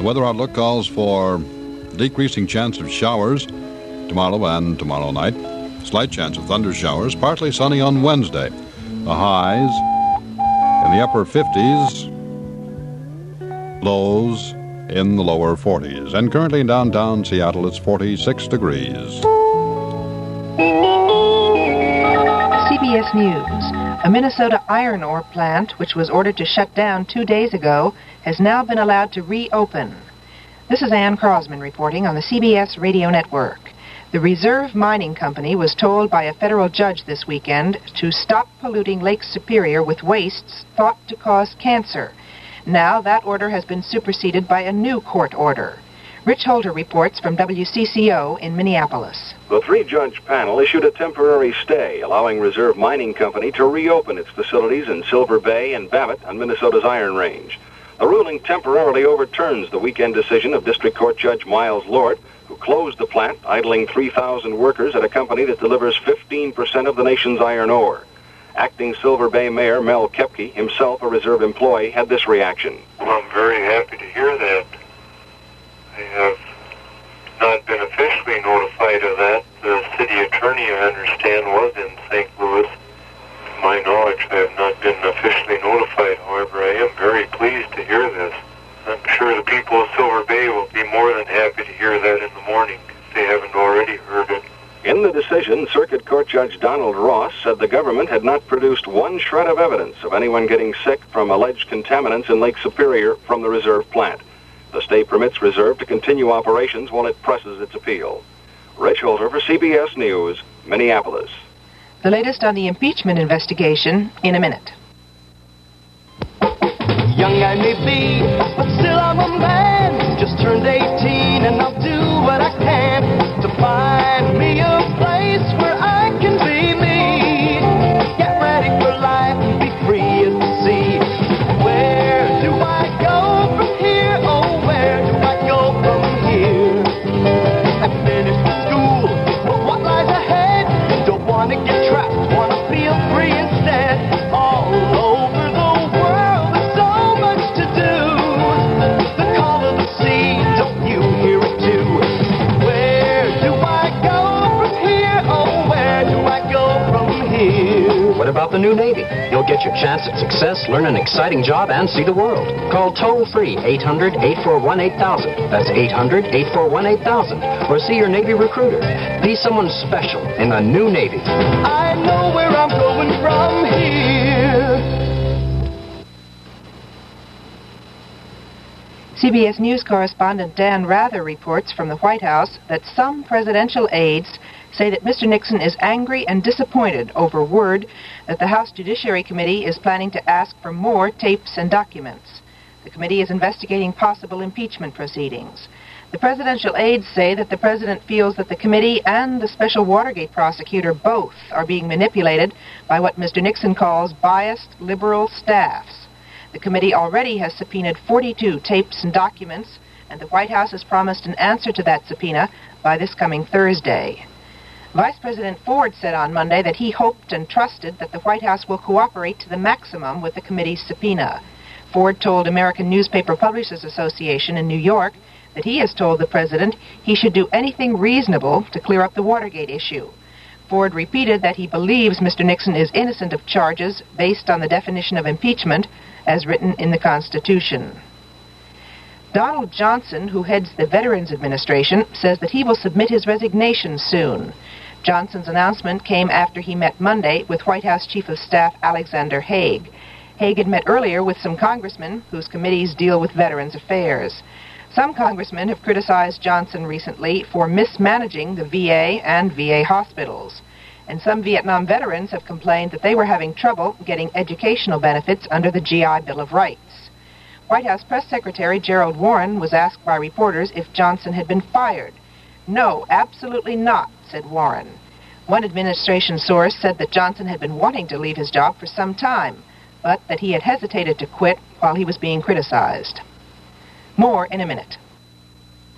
The weather outlook calls for decreasing chance of showers tomorrow and tomorrow night. Slight chance of thunder showers, partly sunny on Wednesday. The highs in the upper 50s, lows in the lower 40s. And currently in downtown Seattle, it's 46 degrees. CBS News. A Minnesota iron ore plant, which was ordered to shut down 2 days ago, has now been allowed to reopen. This is Ann Crosman reporting on the CBS Radio Network. The Reserve Mining Company was told by a federal judge this weekend to stop polluting Lake Superior with wastes thought to cause cancer. Now that order has been superseded by a new court order. Rich Holder reports from WCCO in Minneapolis. The three-judge panel issued a temporary stay, allowing Reserve Mining Company to reopen its facilities in Silver Bay and Babbitt on Minnesota's Iron Range. The ruling temporarily overturns the weekend decision of District Court Judge Miles Lord, who closed the plant, idling 3,000 workers at a company that delivers 15% of the nation's iron ore. Acting Silver Bay Mayor Mel Kepke, himself a Reserve employee, had this reaction. Well, I'm very happy to hear that. I have not been officially notified of that. The city attorney, I understand, was in St. Louis. To my knowledge, I have not been officially notified. However, I am very pleased to hear this. I'm sure the people of Silver Bay will be more than happy to hear that in the morning if they haven't already heard it. In the decision, Circuit Court Judge Donald Ross said the government had not produced one shred of evidence of anyone getting sick from alleged contaminants in Lake Superior from the Reserve plant. The state permits Reserve to continue operations while it presses its appeal. Rich Holder for CBS News, Minneapolis. The latest on the impeachment investigation in a minute. Young I may be, but still I'm a man. Just turned 18 and I'll do what I can to find me a place where I can be me. Get ready for life and be free as the sea. Where do I go from here? Oh, where do I go from here? I finished school, but what lies ahead? Don't want to get trapped, want to feel free instead. All over the world, there's so much to do. The call of the sea, don't you hear it too? Where do I go from here? Oh, where do I go from here? What about the new Navy? You'll get your chance at success, learn an exciting job, and see the world. Call toll-free 800-841-8000. That's 800-841-8000. Or see your Navy recruiter. Be someone special in the new Navy. I know where I'm going from here. CBS News correspondent Dan Rather reports from the White House that some presidential aides say that Mr. Nixon is angry and disappointed over word that the House Judiciary Committee is planning to ask for more tapes and documents. The committee is investigating possible impeachment proceedings. The presidential aides say that the president feels that the committee and the special Watergate prosecutor both are being manipulated by what Mr. Nixon calls biased liberal staffs. The committee already has subpoenaed 42 tapes and documents, and the White House has promised an answer to that subpoena by this coming Thursday. Vice President Ford said on Monday that he hoped and trusted that the White House will cooperate to the maximum with the committee's subpoena. Ford told American Newspaper Publishers Association in New York that he has told the president he should do anything reasonable to clear up the Watergate issue. Ford repeated that he believes Mr. Nixon is innocent of charges based on the definition of impeachment as written in the Constitution. Donald Johnson, who heads the Veterans Administration, says that he will submit his resignation soon. Johnson's announcement came after he met Monday with White House Chief of Staff Alexander Haig. Haig had met earlier with some congressmen whose committees deal with veterans affairs. Some congressmen have criticized Johnson recently for mismanaging the VA and VA hospitals. And some Vietnam veterans have complained that they were having trouble getting educational benefits under the GI Bill of Rights. White House Press Secretary Gerald Warren was asked by reporters if Johnson had been fired. No, absolutely not, said Warren. One administration source said that Johnson had been wanting to leave his job for some time, but that he had hesitated to quit while he was being criticized. More in a minute.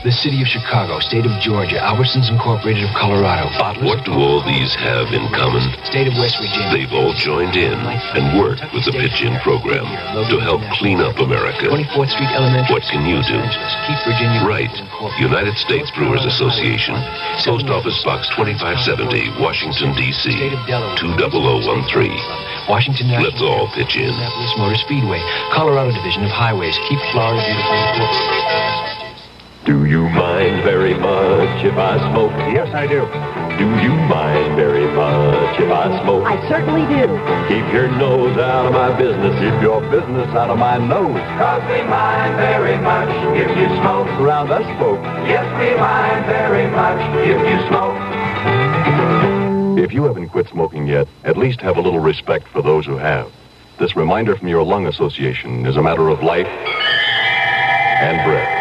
the City of Chicago, State of Georgia, Albertsons Incorporated of Colorado, Bottlers. What do all these have in common? State of West Virginia. They've all joined in and worked with the Pitch-In program to help clean up America. 24th Street Elementary. What can you do? Keep Virginia. Right. United States Brewers Association. Post Office Box 2570, Washington, D.C. 20013. Washington National. Let's all pitch in. Indianapolis Motor Speedway, Colorado Division of Highways. Keep Florida beautiful. Do you mind very much if I smoke? Yes, I do. Do you mind very much if I smoke? I certainly do. Keep your nose out of my business. Keep your business out of my nose. 'Cause we mind very much if you smoke. Around us, folks. Yes, we mind very much if you smoke. If you haven't quit smoking yet, at least have a little respect for those who have. This reminder from your lung association is a matter of life and breath.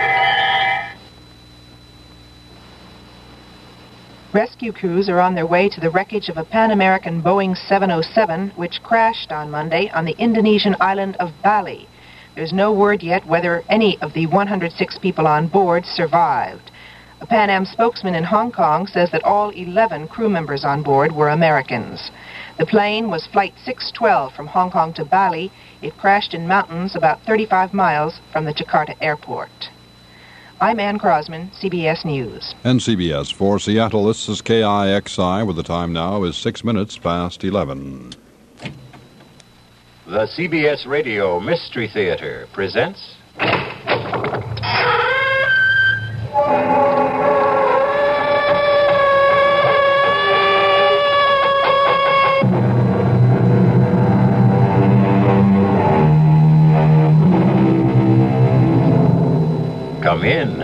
Rescue crews are on their way to the wreckage of a Pan American Boeing 707, which crashed on Monday on the Indonesian island of Bali. There's no word yet whether any of the 106 people on board survived. A Pan Am spokesman in Hong Kong says that all 11 crew members on board were Americans. The plane was Flight 612 from Hong Kong to Bali. It crashed in mountains about 35 miles from the Jakarta airport. I'm Ann Crosman, CBS News. And CBS for Seattle, this is KIXI, where the time now is 6 minutes past 11. The CBS Radio Mystery Theater presents... Come in.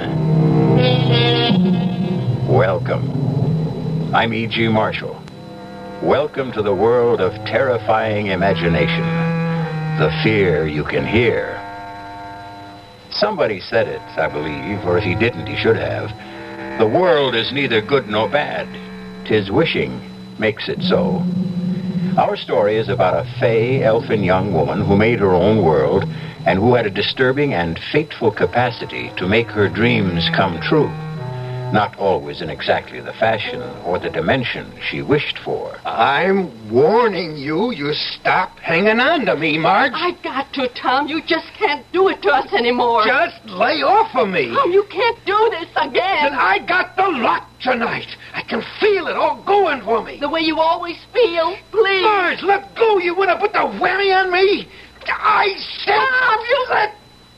Welcome. I'm E.G. Marshall. Welcome to the world of terrifying imagination. The fear you can hear. Somebody said it, I believe, or if he didn't, he should have. The world is neither good nor bad. 'Tis wishing makes it so. Our story is about a fey, elfin young woman who made her own world and who had a disturbing and fateful capacity to make her dreams come true. Not always in exactly the fashion or the dimension she wished for. I'm warning you, you stop hanging on to me, Marge. I've got to, Tom. You just can't do it to us anymore. Just lay off of me. Tom, you can't do this again. And I got the lot tonight. I can feel it all going for me. The way you always feel. Please. Marge, let go. You want to put the whammy on me? I said... Tom, you... Let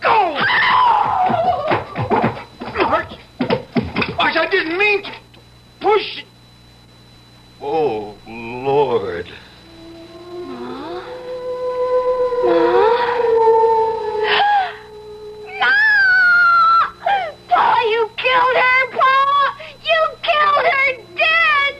go! Marge, I didn't mean to push. Oh, Lord. Ma? Pa, you killed her, Pa! You killed her dead!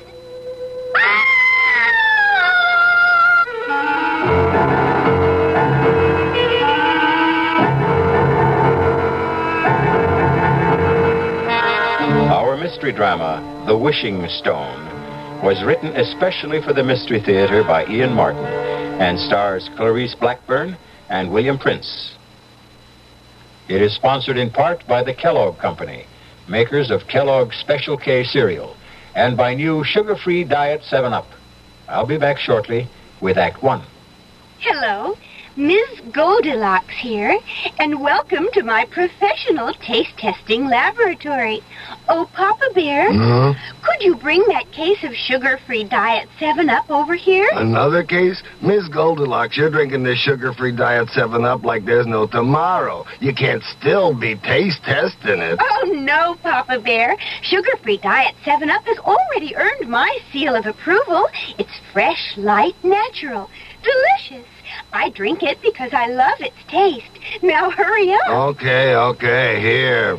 Our mystery drama, The Wishing Stone, was written especially for the Mystery Theater by Ian Martin and stars Clarice Blackburn and William Prince. It is sponsored in part by the Kellogg Company, makers of Kellogg's Special K cereal, and by new sugar-free Diet 7-Up. I'll be back shortly with Act 1. Hello, Ms. Goldilocks here, and welcome to my professional taste testing laboratory. Oh, Papa Bear, could you bring that case of sugar-free Diet 7-Up over here? Another case? Miss Goldilocks, you're drinking this sugar-free Diet 7-Up like there's no tomorrow. You can't still be taste testing it. Oh, no, Papa Bear. Sugar-free Diet 7-Up has already earned my seal of approval. It's fresh, light, natural, delicious. I drink it because I love its taste. Now hurry up. Okay, here.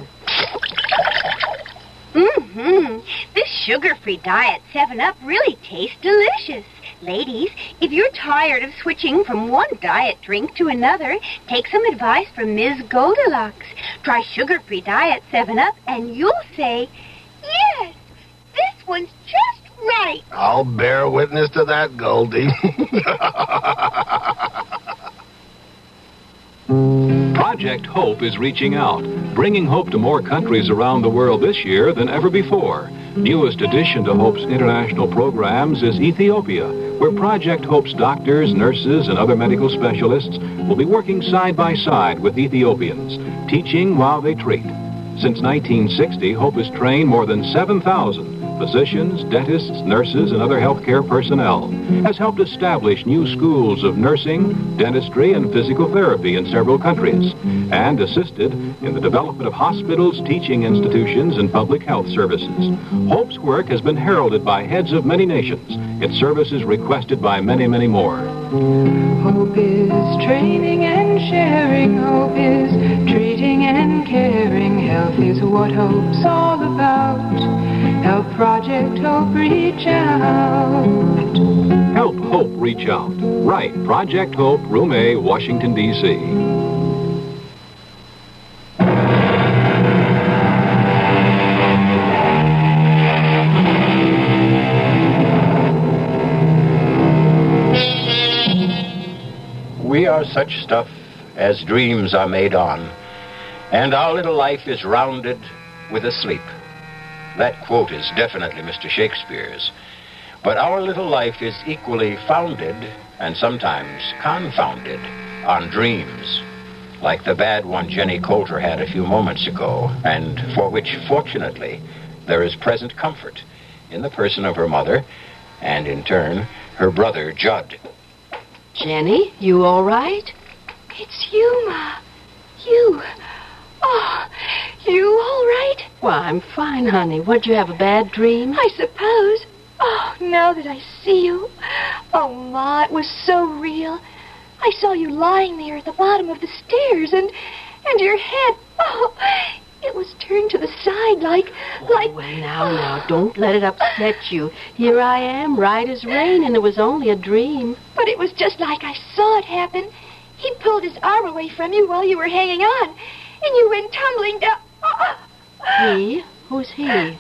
This sugar-free Diet 7-Up really tastes delicious. Ladies, if you're tired of switching from one diet drink to another, take some advice from Ms. Goldilocks. Try sugar-free Diet 7-Up and you'll say, yes, this one's just right. I'll bear witness to that, Goldie. Project Hope is reaching out, bringing hope to more countries around the world this year than ever before. Newest addition to Hope's international programs is Ethiopia, where Project Hope's doctors, nurses, and other medical specialists will be working side by side with Ethiopians, teaching while they treat. Since 1960, Hope has trained more than 7,000 physicians, dentists, nurses, and other healthcare personnel, has helped establish new schools of nursing, dentistry, and physical therapy in several countries, and assisted in the development of hospitals, teaching institutions, and public health services. Hope's work has been heralded by heads of many nations, its services requested by many, many more. Hope is training and sharing. Hope is treating and caring. Health is what Hope's all about. Help Project Hope reach out. Help Hope reach out. Right, Project Hope, Room A, Washington, D.C. We are such stuff as dreams are made on, and our little life is rounded with a sleep. That quote is definitely Mr. Shakespeare's. But our little life is equally founded, and sometimes confounded, on dreams, like the bad one Jenny Coulter had a few moments ago, and for which, fortunately, there is present comfort in the person of her mother, and in turn, her brother, Judd. Jenny, you all right? It's you, Ma. You. Oh, you all right? Well, I'm fine, honey. What'd you have, a bad dream? I suppose. Oh, now that I see you. Oh, Ma, it was so real. I saw you lying there at the bottom of the stairs, and your head, oh, it was turned to the side like... Well, now, don't let it upset you. Here I am, right as rain, and it was only a dream. But it was just like I saw it happen. He pulled his arm away from you while you were hanging on, and you went tumbling down. He? Who's he?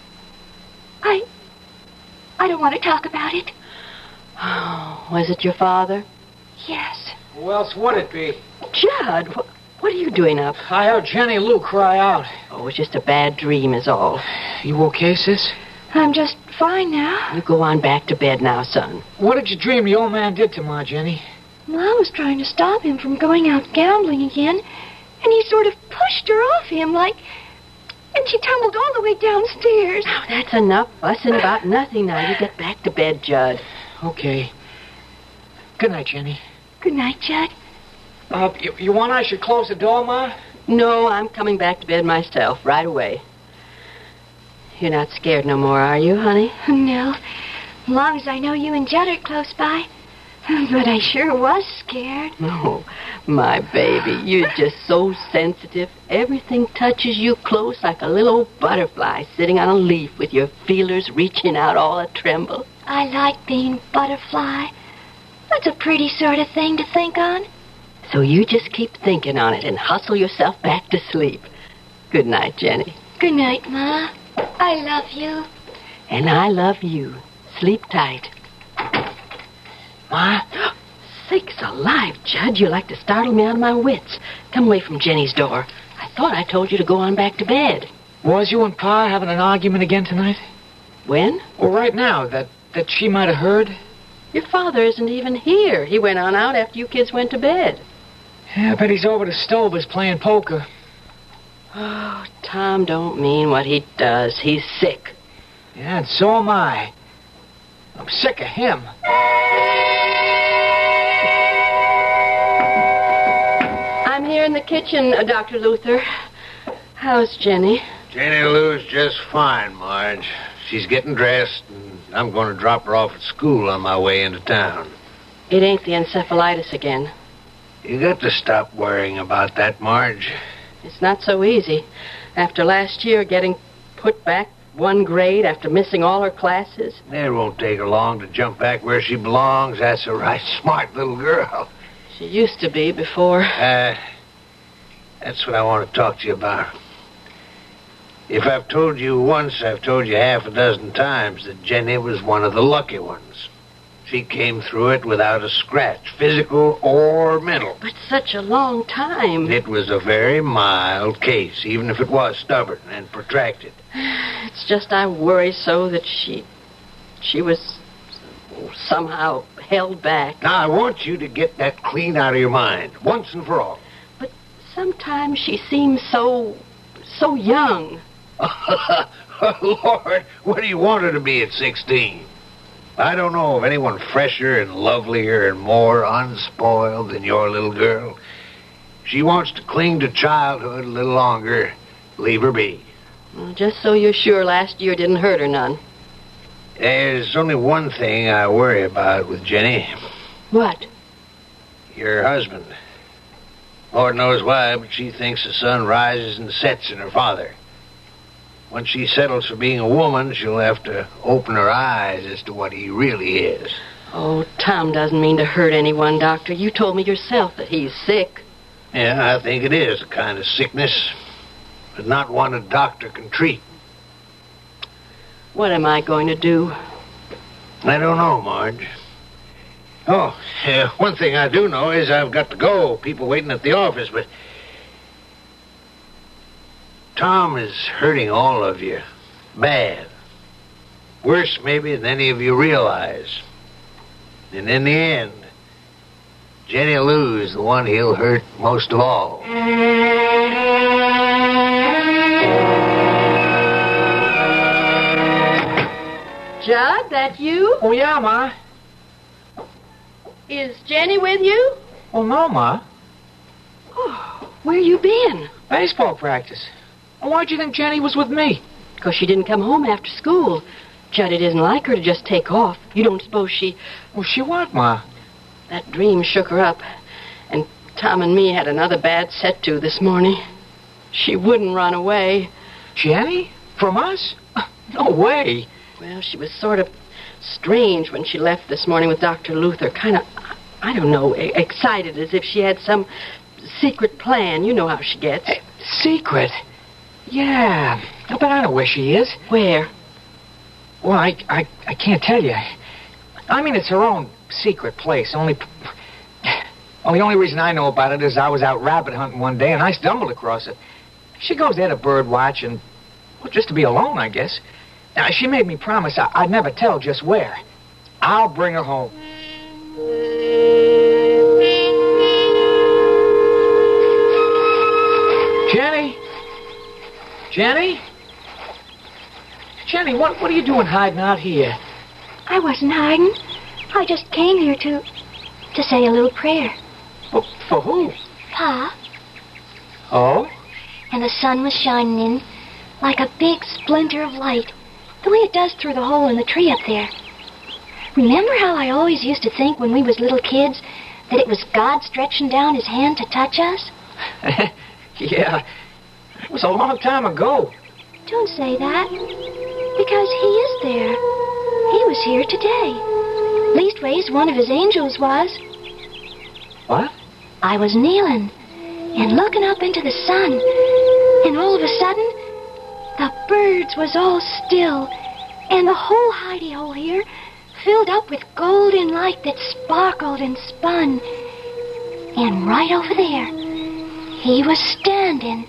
I don't want to talk about it. Oh, was it your father? Yes. Who else would it be? Judd, what are you doing up? I heard Jenny Lou cry out. Oh, it was just a bad dream is all. You okay, sis? I'm just fine now. You go on back to bed now, son. What did you dream the old man did to Ma, Jenny? Well, I was trying to stop him from going out gambling again, and he sort of pushed her off him and she tumbled all the way downstairs. Now, that's enough fussing about nothing now. You get back to bed, Judd. Okay. Good night, Jenny. Good night, Judd. You want I should close the door, Ma? No, I'm coming back to bed myself right away. You're not scared no more, are you, honey? No. As long as I know you and Judd are close by. But I sure was scared. Oh, my baby, you're just so sensitive. Everything touches you close like a little old butterfly sitting on a leaf with your feelers reaching out all a-tremble. I like being butterfly. That's a pretty sort of thing to think on. So you just keep thinking on it and hustle yourself back to sleep. Good night, Jenny. Good night, Ma. I love you. And I love you. Sleep tight. Ma? Sakes alive, Judd. You like to startle me out of my wits. Come away from Jenny's door. I thought I told you to go on back to bed. Was you and Pa having an argument again tonight? When? Well, right now, that she might have heard. Your father isn't even here. He went on out after you kids went to bed. Yeah, I bet he's over to Stover's playing poker. Oh, Tom don't mean what he does. He's sick. Yeah, and so am I. I'm sick of him. I'm here in the kitchen, Dr. Luther. How's Jenny? Jenny Lou's just fine, Marge. She's getting dressed, and I'm going to drop her off at school on my way into town. It ain't the encephalitis again. You got to stop worrying about that, Marge. It's not so easy. After last year getting put back one grade after missing all her classes. It won't take her long to jump back where she belongs. That's a right smart little girl. She used to be before. That's what I want to talk to you about. If I've told you once, I've told you half a dozen times that Jenny was one of the lucky ones. She came through it without a scratch, physical or mental. But such a long time. It was a very mild case, even if it was stubborn and protracted. It's just I worry so that she was somehow held back. Now, I want you to get that clean out of your mind, once and for all. But sometimes she seems so young. Lord, what do you want her to be at 16? I don't know of anyone fresher and lovelier and more unspoiled than your little girl. She wants to cling to childhood a little longer. Leave her be. Well, just so you're sure last year didn't hurt her none. There's only one thing I worry about with Jenny. What? Your husband. Lord knows why, but she thinks the sun rises and sets in her father. When she settles for being a woman, she'll have to open her eyes as to what he really is. Oh, Tom doesn't mean to hurt anyone, Doctor. You told me yourself that he's sick. Yeah, I think it is a kind of sickness, but not one a doctor can treat. What am I going to do? I don't know, Marge. Oh, one thing I do know is I've got to go. People waiting at the office, but Tom is hurting all of you. Bad. Worse, maybe, than any of you realize. And in the end, Jenny Lou's the one he'll hurt most of all. Judd, that you? Oh, yeah, Ma. Is Jenny with you? Oh, no, Ma. Oh, where you been? Baseball practice. Why'd you think Jenny was with me? Because she didn't come home after school. Judd, it isn't like her to just take off. You don't suppose she... Well, she what, Ma? That dream shook her up. And Tom and me had another bad set-to this morning. She wouldn't run away. Jenny? From us? No way. Well, she was sort of strange when she left this morning with Dr. Luther. Kind of, I don't know, excited as if she had some secret plan. You know how she gets. Secret? Yeah, but I know where she is. Where? Well, I can't tell you. I mean, it's her own secret place. Well, the only reason I know about it is I was out rabbit hunting one day and I stumbled across it. She goes there to bird watch and, well, just to be alone, I guess. Now, she made me promise I'd never tell just where. I'll bring her home. Jenny? Jenny? Jenny, what are you doing hiding out here? I wasn't hiding. I just came here to say a little prayer. For who? Pa. Oh? And the sun was shining in like a big splinter of light, the way it does through the hole in the tree up there. Remember how I always used to think when we was little kids that it was God stretching down his hand to touch us? Yeah, it was a long time ago. Don't say that, because he is there. He was here today. Leastways, one of his angels was. What? I was kneeling and looking up into the sun, and all of a sudden, the birds was all still, and the whole hidey-hole here filled up with golden light that sparkled and spun. And right over there, he was standing.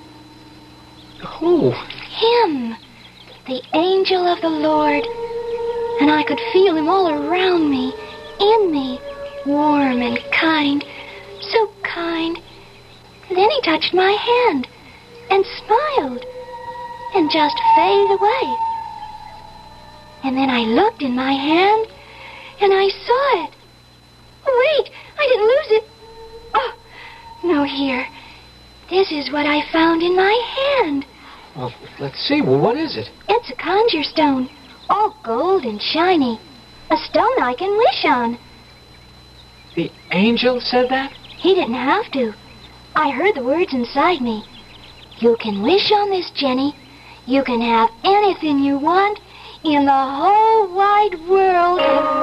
Who? Him, the angel of the Lord. And I could feel him all around me, in me, warm and kind, so kind. Then he touched my hand and smiled and just faded away. And then I looked in my hand and I saw it. Oh, wait, I didn't lose it. Oh, no, here. This is what I found in my hand. Well, let's see. Well, what is it? It's a conjure stone, all gold and shiny. A stone I can wish on. The angel said that? He didn't have to. I heard the words inside me. You can wish on this, Jenny. You can have anything you want in the whole wide world.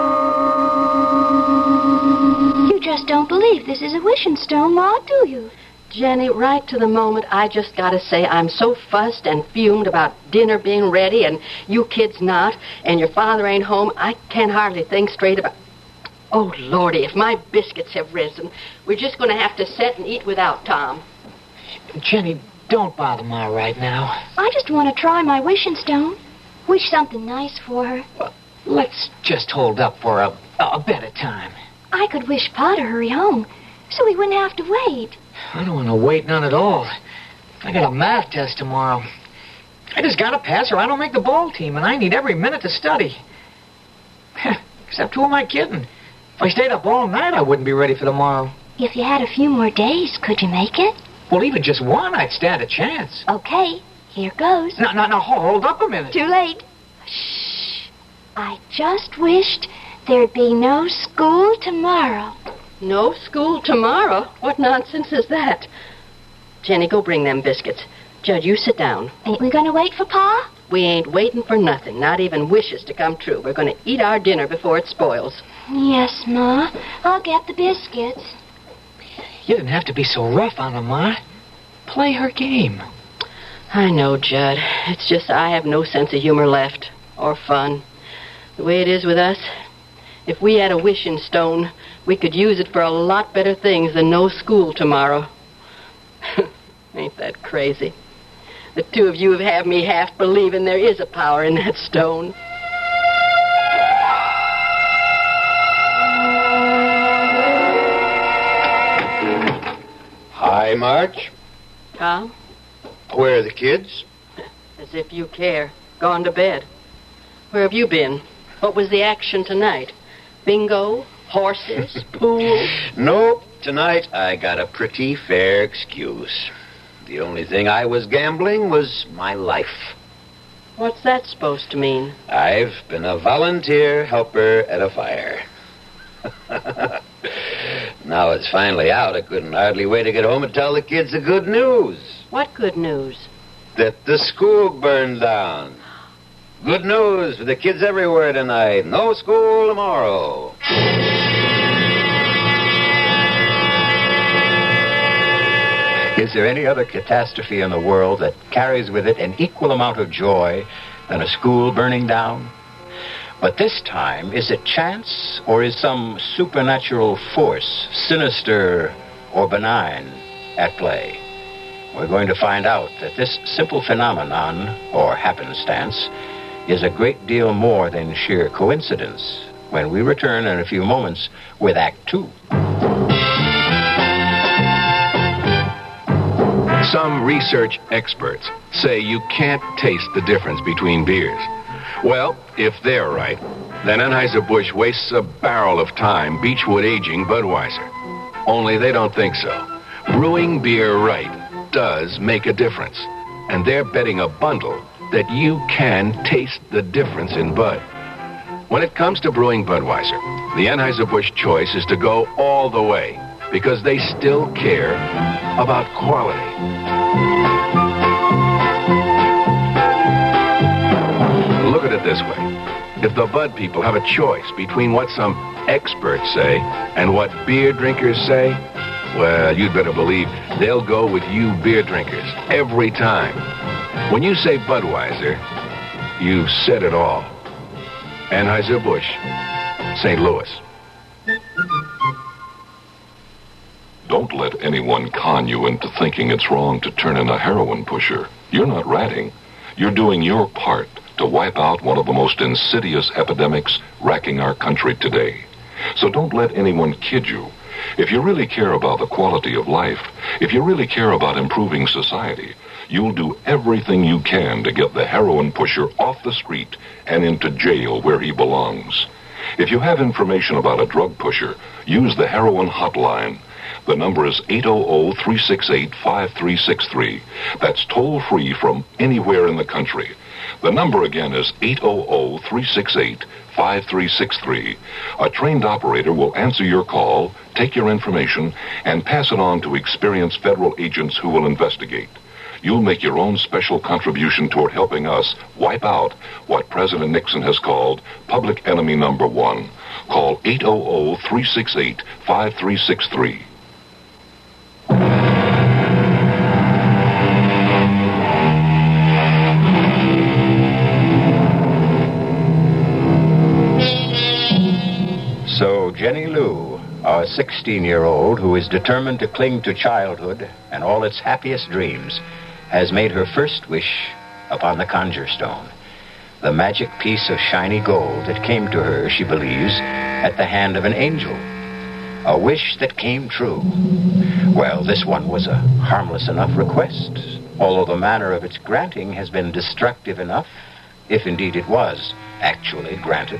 You just don't believe this is a wishing stone, Ma, do you? Jenny, right to the moment, I just gotta say I'm so fussed and fumed about dinner being ready and you kids not, and your father ain't home, I can't hardly think straight about... Oh, Lordy, if my biscuits have risen, we're just going to have to sit and eat without Tom. Jenny, don't bother Ma right now. I just want to try my wishing stone. Wish something nice for her. Well, let's just hold up for a better time. I could wish Pa to hurry home, so he wouldn't have to wait. I don't want to wait none at all. I got a math test tomorrow. I just got to pass or I don't make the ball team, and I need every minute to study. Except who am I kidding? If I stayed up all night, I wouldn't be ready for tomorrow. If you had a few more days, could you make it? Well, even just one, I'd stand a chance. Okay, here goes. No, hold up a minute. Too late. Shh. I just wished there'd be no school tomorrow. No school tomorrow? What nonsense is that? Jenny, go bring them biscuits. Judd, you sit down. Ain't we gonna wait for Pa? We ain't waiting for nothing, not even wishes to come true. We're going to eat our dinner before it spoils. Yes, Ma. I'll get the biscuits. You didn't have to be so rough on her, Ma. Play her game. I know, Judd. It's just I have no sense of humor left, or fun. The way it is with us, if we had a wishing stone, we could use it for a lot better things than no school tomorrow. Ain't that crazy? The two of you have had me half believing there is a power in that stone. Hi, Marge. Tom? Where are the kids? As if you care. Gone to bed. Where have you been? What was the action tonight? Bingo? Horses? Pool? Nope. Tonight I got a pretty fair excuse. The only thing I was gambling was my life. What's that supposed to mean? I've been a volunteer helper at a fire. Now it's finally out. I couldn't hardly wait to get home and tell the kids the good news. What good news? That the school burned down. Good news for the kids everywhere tonight. No school tomorrow. Is there any other catastrophe in the world that carries with it an equal amount of joy than a school burning down? But this time, is it chance or is some supernatural force, sinister or benign, at play? We're going to find out that this simple phenomenon, or happenstance, is a great deal more than sheer coincidence when we return in a few moments with Act Two. Some research experts say you can't taste the difference between beers. Well, if they're right, then Anheuser-Busch wastes a barrel of time Beechwood aging Budweiser. Only they don't think so. Brewing beer right does make a difference. And they're betting a bundle that you can taste the difference in Bud. When it comes to brewing Budweiser, the Anheuser-Busch choice is to go all the way because they still care about quality. Look at it this way. If the Bud people have a choice between what some experts say and what beer drinkers say, well, you'd better believe they'll go with you beer drinkers every time. When you say Budweiser, you've said it all. Anheuser-Busch, St. Louis. Don't let anyone con you into thinking it's wrong to turn in a heroin pusher. You're not ratting. You're doing your part to wipe out one of the most insidious epidemics racking our country today. So don't let anyone kid you. If you really care about the quality of life, if you really care about improving society, you'll do everything you can to get the heroin pusher off the street and into jail where he belongs. If you have information about a drug pusher, use the heroin hotline. The number is 800-368-5363. That's toll-free from anywhere in the country. The number again is 800-368-5363. A trained operator will answer your call, take your information, and pass it on to experienced federal agents who will investigate. You'll make your own special contribution toward helping us wipe out what President Nixon has called public enemy number one. Call 800-368-5363. So Jenny a 16-year-old who is determined to cling to childhood and all its happiest dreams, has made her first wish upon the conjure stone, the magic piece of shiny gold that came to her, she believes, at the hand of an angel. A wish that came true. Well, this one was a harmless enough request, although the manner of its granting has been destructive enough, if indeed it was actually granted.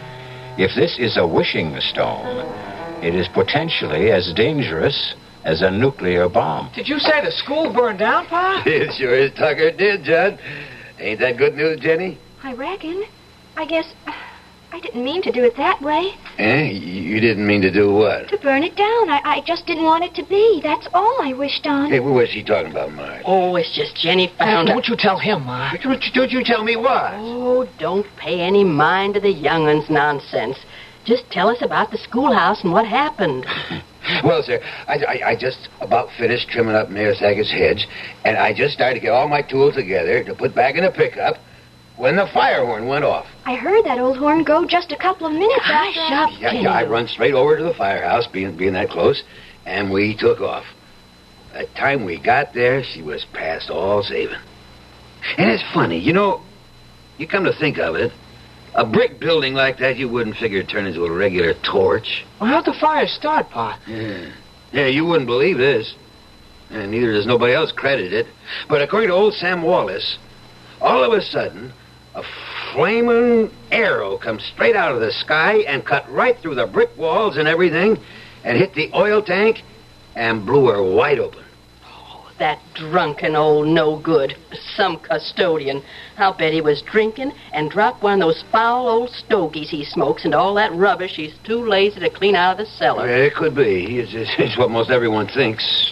If this is a wishing stone, it is potentially as dangerous as a nuclear bomb. Did you say the school burned down, Pa? It sure is, Tucker. It did, Judd. Ain't that good news, Jenny? I reckon. I guess I didn't mean to do it that way. You didn't mean to do what? To burn it down. I just didn't want it to be. That's all I wished on. Hey, what was she talking about, Marge? Oh, it's just Jenny found Don't you tell him, Ma. Don't you tell me what? Oh, don't pay any mind to the young'un's nonsense. Just tell us about the schoolhouse and what happened. Well, sir, I just about finished trimming up Mayor Sackett's hedge, and I just started to get all my tools together to put back in the pickup when the fire horn went off. I heard that old horn go just a couple of minutes after. Yeah, I run straight over to the firehouse, being that close, and we took off. By the time we got there, she was past all saving. And it's funny, you know, you come to think of it, a brick building like that you wouldn't figure turn into a regular torch. Well, how'd the fire start, Pa? Yeah, you wouldn't believe this. And neither does nobody else credit it. But according to old Sam Wallace, all of a sudden, a flaming arrow comes straight out of the sky and cut right through the brick walls and everything and hit the oil tank and blew her wide open. Oh, that drunken old no-good. Some custodian. I'll bet he was drinking and dropped one of those foul old stogies he smokes into all that rubbish he's too lazy to clean out of the cellar. Yeah, it could be. It's what most everyone thinks.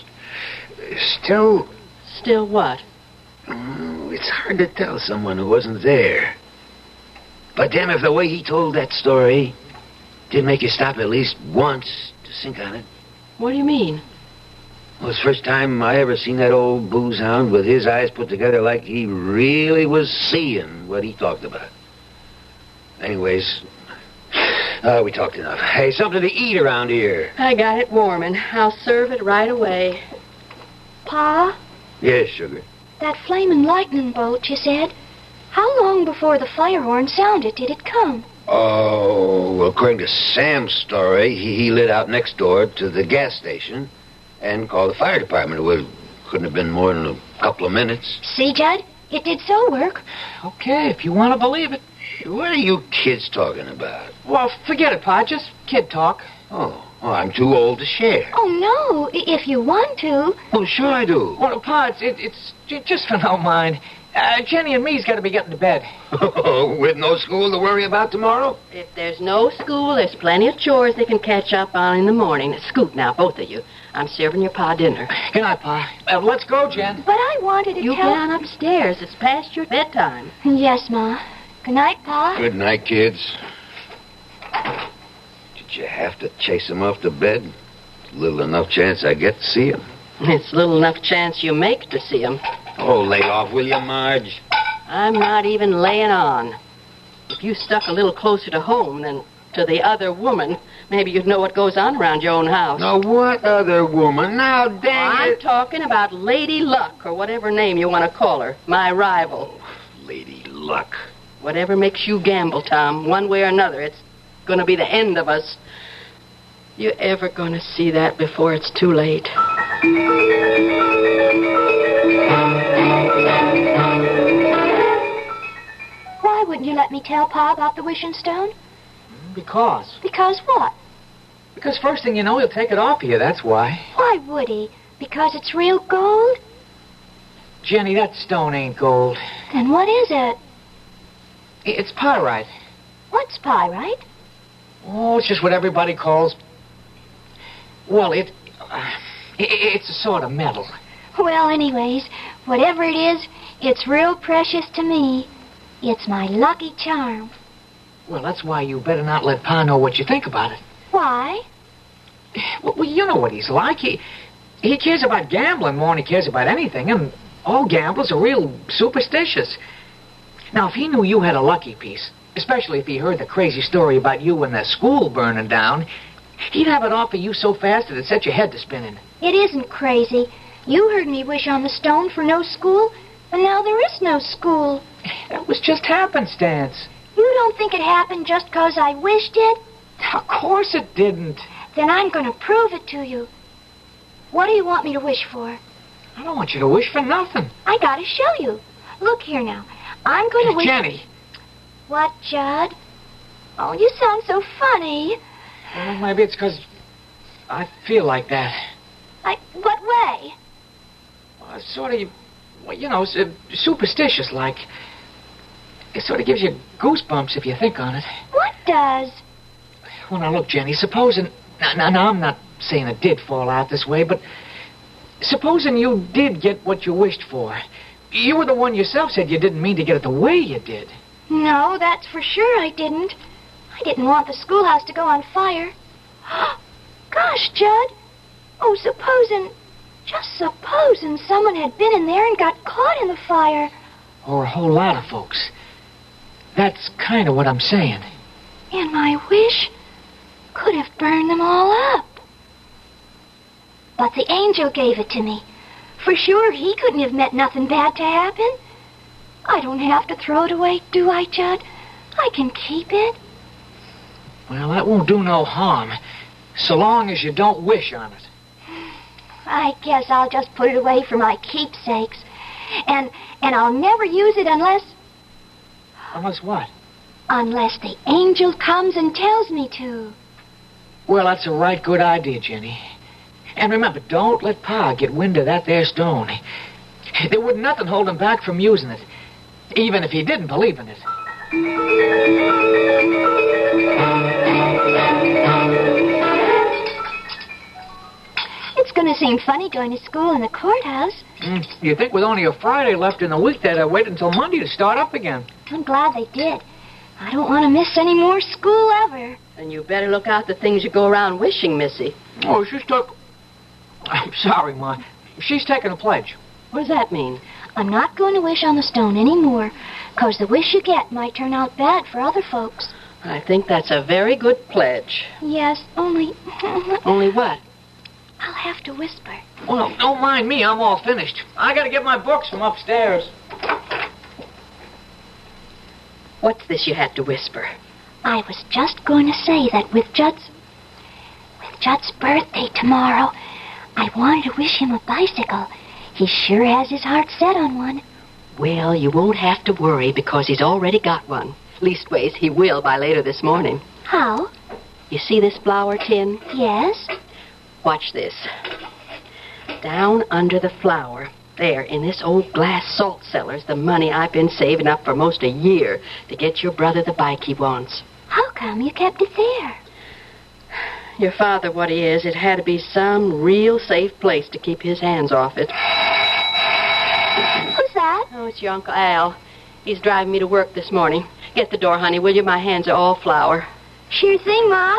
Still... Still what? It's hard to tell someone who wasn't there. But damn if the way he told that story didn't make you stop at least once to think on it. What do you mean? Well, it's the first time I ever seen that old booze hound with his eyes put together like he really was seeing what he talked about. Anyways, we talked enough. Hey, something to eat around here. I got it warming. I'll serve it right away. Pa, Yes, sugar. that flaming lightning bolt, you said. How long before the fire horn sounded did it come? Oh, well, according to Sam's story, he lit out next door to the gas station and called the fire department. It couldn't have been more than a couple of minutes. See, Judd? It did so work. Okay, if you want to believe it. What are you kids talking about? Well, forget it, Pa. Just kid talk. Oh, I'm too old to share. Oh, no. If you want to. Well, sure I do. Well, Pa, it's just for no mind. Jenny and me's got to be getting to bed. With no school to worry about tomorrow? If there's no school, there's plenty of chores they can catch up on in the morning. Scoot now, both of you. I'm serving your Pa dinner. Good night, Pa. Let's go, Jen. But I wanted to You tell... go on upstairs. It's past your bedtime. Yes, Ma. Good night, Pa. Good night, kids. Did you have to chase him off to bed? Little enough chance I get to see him. It's little enough chance you make to see him. Oh, lay off, will you, Marge? I'm not even laying on. If you stuck a little closer to home than to the other woman, maybe you'd know what goes on around your own house. Now, what other woman? Now, dang I'm it. talking about Lady Luck, or whatever name you want to call her, my rival. Lady Luck. Whatever makes you gamble, Tom, one way or another, it's going to be the end of us. You ever going to see that before it's too late? Why wouldn't you let me tell Pa about the wishing stone? Because. Because what? Because first thing you know, he'll take it off of you, that's why. Why would he? Because it's real gold? Jenny, that stone ain't gold. Then what is it? It's pyrite. What's pyrite? Oh, it's just what everybody calls... Well, it's a sort of metal. Well, anyways, whatever it is, it's real precious to me. It's my lucky charm. Well, that's why you better not let Pa know what you think about it. Why? Well, you know what he's like. He cares about gambling more than he cares about anything, and all gamblers are real superstitious. Now, if he knew you had a lucky piece, especially if he heard the crazy story about you and the school burning down, He'd have it off of you so fast that it'd set your head to spinning. It isn't crazy. You heard me wish on the stone for no school, and now there is no school. That was just happenstance. You don't think it happened just 'cause I wished it? Of course it didn't. Then I'm going to prove it to you. What do you want me to wish for? I don't want you to wish for nothing. I got to show you. Look here now. I'm going to wish... Jenny. What, Judd? Oh, you sound so funny. Well, maybe it's 'cause I feel like that. What way? Sort of, well, you know, superstitious like. It sort of gives you goosebumps if you think on it. What does? Well, now, look, Jenny, supposing... Now, I'm not saying it did fall out this way, but supposing you did get what you wished for. You were the one yourself said you didn't mean to get it the way you did. No, that's for sure I didn't. I didn't want the schoolhouse to go on fire. Gosh, Judd. Oh, just supposing someone had been in there and got caught in the fire. Or a whole lot of folks. That's kind of what I'm saying. And my wish could have burned them all up. But the angel gave it to me. For sure, he couldn't have meant nothing bad to happen. I don't have to throw it away, do I, Judd? I can keep it. Well, that won't do no harm, so long as you don't wish on it. I guess I'll just put it away for my keepsakes. And I'll never use it unless... Unless what? Unless the angel comes and tells me to. Well, that's a right good idea, Jenny. And remember, don't let Pa get wind of that there stone. There wouldn't nothing hold him back from using it, even if he didn't believe in it. It's going to seem funny going to school in the courthouse. You'd think with only a Friday left in the week they'd wait until Monday to start up again. I'm glad they did. I don't want to miss any more school ever. And you better look out the things you go around wishing, Missy. Oh, she's took... I'm sorry, Ma. She's taking a pledge. What does that mean? I'm not going to wish on the stone anymore, 'cause the wish you get might turn out bad for other folks. I think that's a very good pledge. Yes, only... Only what? I'll have to whisper. Well, don't mind me. I'm all finished. I got to get my books from upstairs. What's this you had to whisper? I was just going to say that with Judd's birthday tomorrow, I wanted to wish him a bicycle. He sure has his heart set on one. Well, you won't have to worry because he's already got one. Leastways, he will by later this morning. How? You see this flour tin? Yes. Watch this. Down under the flour, there in this old glass salt cellar's the money I've been saving up for most a year to get your brother the bike he wants. How come you kept it there? Your father, what he is, it had to be some real safe place to keep his hands off it. Who's that? Oh, it's your Uncle Al. He's driving me to work this morning. Get the door, honey, will you? My hands are all flour. Sure thing, Ma.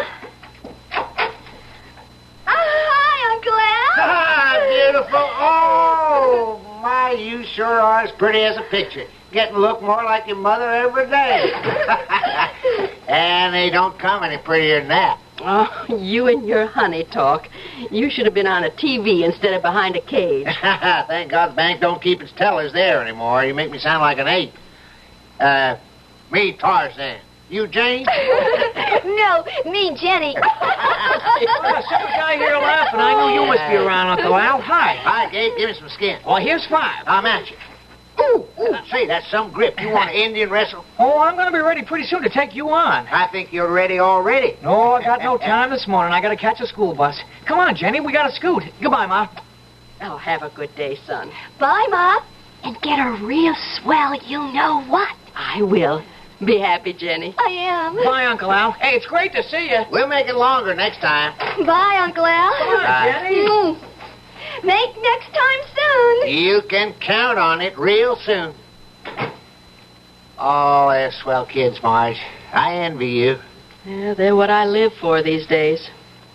Hi, Uncle Al. Ah, beautiful. Oh, my, you sure are as pretty as a picture. Getting to look more like your mother every day. And they don't come any prettier than that. Oh, you and your honey talk. You should have been on a TV instead of behind a cage. Thank God the bank don't keep its tellers there anymore. You make me sound like an ape. Me, Tarzan. You, Jane? No, me, Jenny. Well, some guy here laughing. I knew you must be around, Uncle Al. Hi. Hi, Gabe. Give me some skin. Well, here's 5. I'm at you. Ooh, say, that's some grip. You want to Indian wrestle? Oh, I'm going to be ready pretty soon to take you on. I think you're ready already. No, I got no time this morning. I got to catch a school bus. Come on, Jenny. We got to scoot. Goodbye, Ma. Oh, have a good day, son. Bye, Ma. And get a real swell you-know-what. I will. Be happy, Jenny. I am. Bye, Uncle Al. Hey, it's great to see you. We'll make it longer next time. Bye, Uncle Al. Bye, Jenny. Make next time soon. You can count on it real soon. Oh, they're swell kids, Marge. I envy you. Yeah, they're what I live for these days.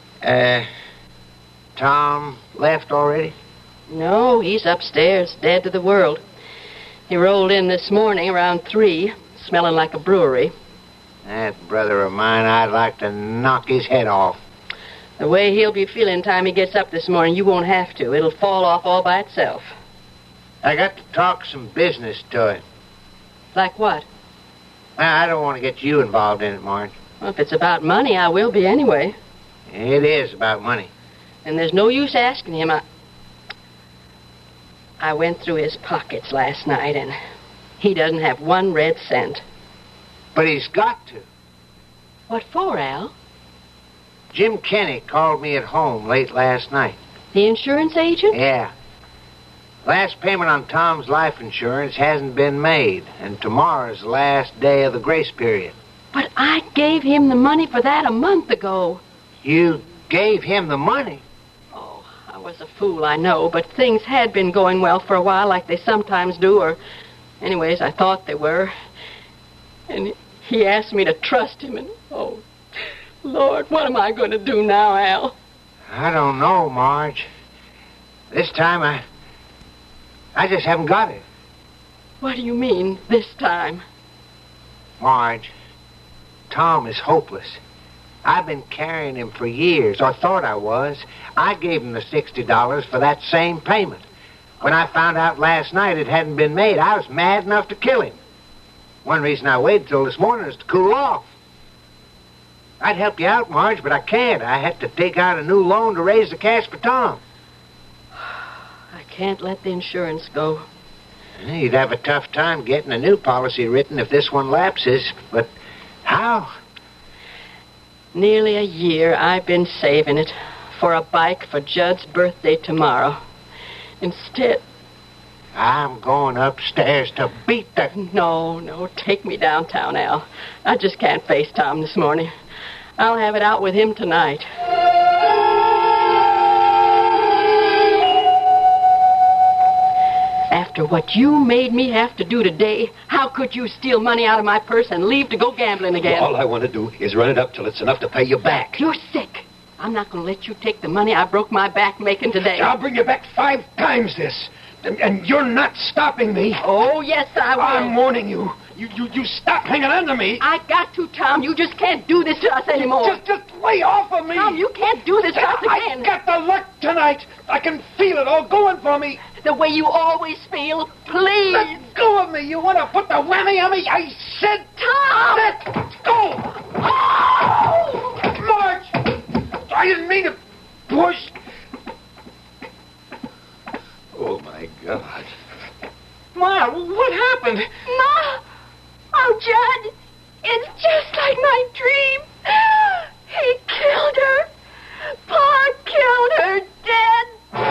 Tom left already? No, he's upstairs, dead to the world. He rolled in this morning around 3, smelling like a brewery. That brother of mine, I'd like to knock his head off. The way he'll be feeling time he gets up this morning, you won't have to. It'll fall off all by itself. I got to talk some business to him. Like what? I don't want to get you involved in it, Marge. Well, if it's about money, I will be anyway. It is about money. And there's no use asking him. I went through his pockets last night, and he doesn't have 1 red cent. But he's got to. What for, Al? Jim Kenny called me at home late last night. The insurance agent? Yeah. Last payment on Tom's life insurance hasn't been made, and tomorrow's the last day of the grace period. But I gave him the money for that a month ago. You gave him the money? Oh, I was a fool, I know, but things had been going well for a while like they sometimes do, or anyways, I thought they were. And he asked me to trust him, and oh, Lord, what am I going to do now, Al? I don't know, Marge. This time I just haven't got it. What do you mean, this time? Marge, Tom is hopeless. I've been carrying him for years, or thought I was. I gave him the $60 for that same payment. When I found out last night it hadn't been made, I was mad enough to kill him. One reason I waited till this morning is to cool off. I'd help you out, Marge, but I can't. I had to take out a new loan to raise the cash for Tom. I can't let the insurance go. You'd have a tough time getting a new policy written if this one lapses, but how? Nearly a year I've been saving it for a bike for Judd's birthday tomorrow. Instead... I'm going upstairs to beat the... No, take me downtown, Al. I just can't face Tom this morning. I'll have it out with him tonight. After what you made me have to do today, how could you steal money out of my purse and leave to go gambling again? All I want to do is run it up till it's enough to pay you back. You're sick. I'm not going to let you take the money I broke my back making today. I'll bring you back 5 times this. And you're not stopping me. Oh, yes, I will. I'm warning you. You stop hanging on to me. I got to, Tom. You just can't do this to us anymore. Just lay off of me. Tom, you can't do this to us again. I got the luck tonight. I can feel it all going for me. The way you always feel. Please. Let go of me. You want to put the whammy on me? I said... Tom! Let go! Oh! Marge! I didn't mean to push... Oh, my God. Ma, what happened? Ma! Oh, Judd, it's just like my dream. He killed her. Pa killed her dead.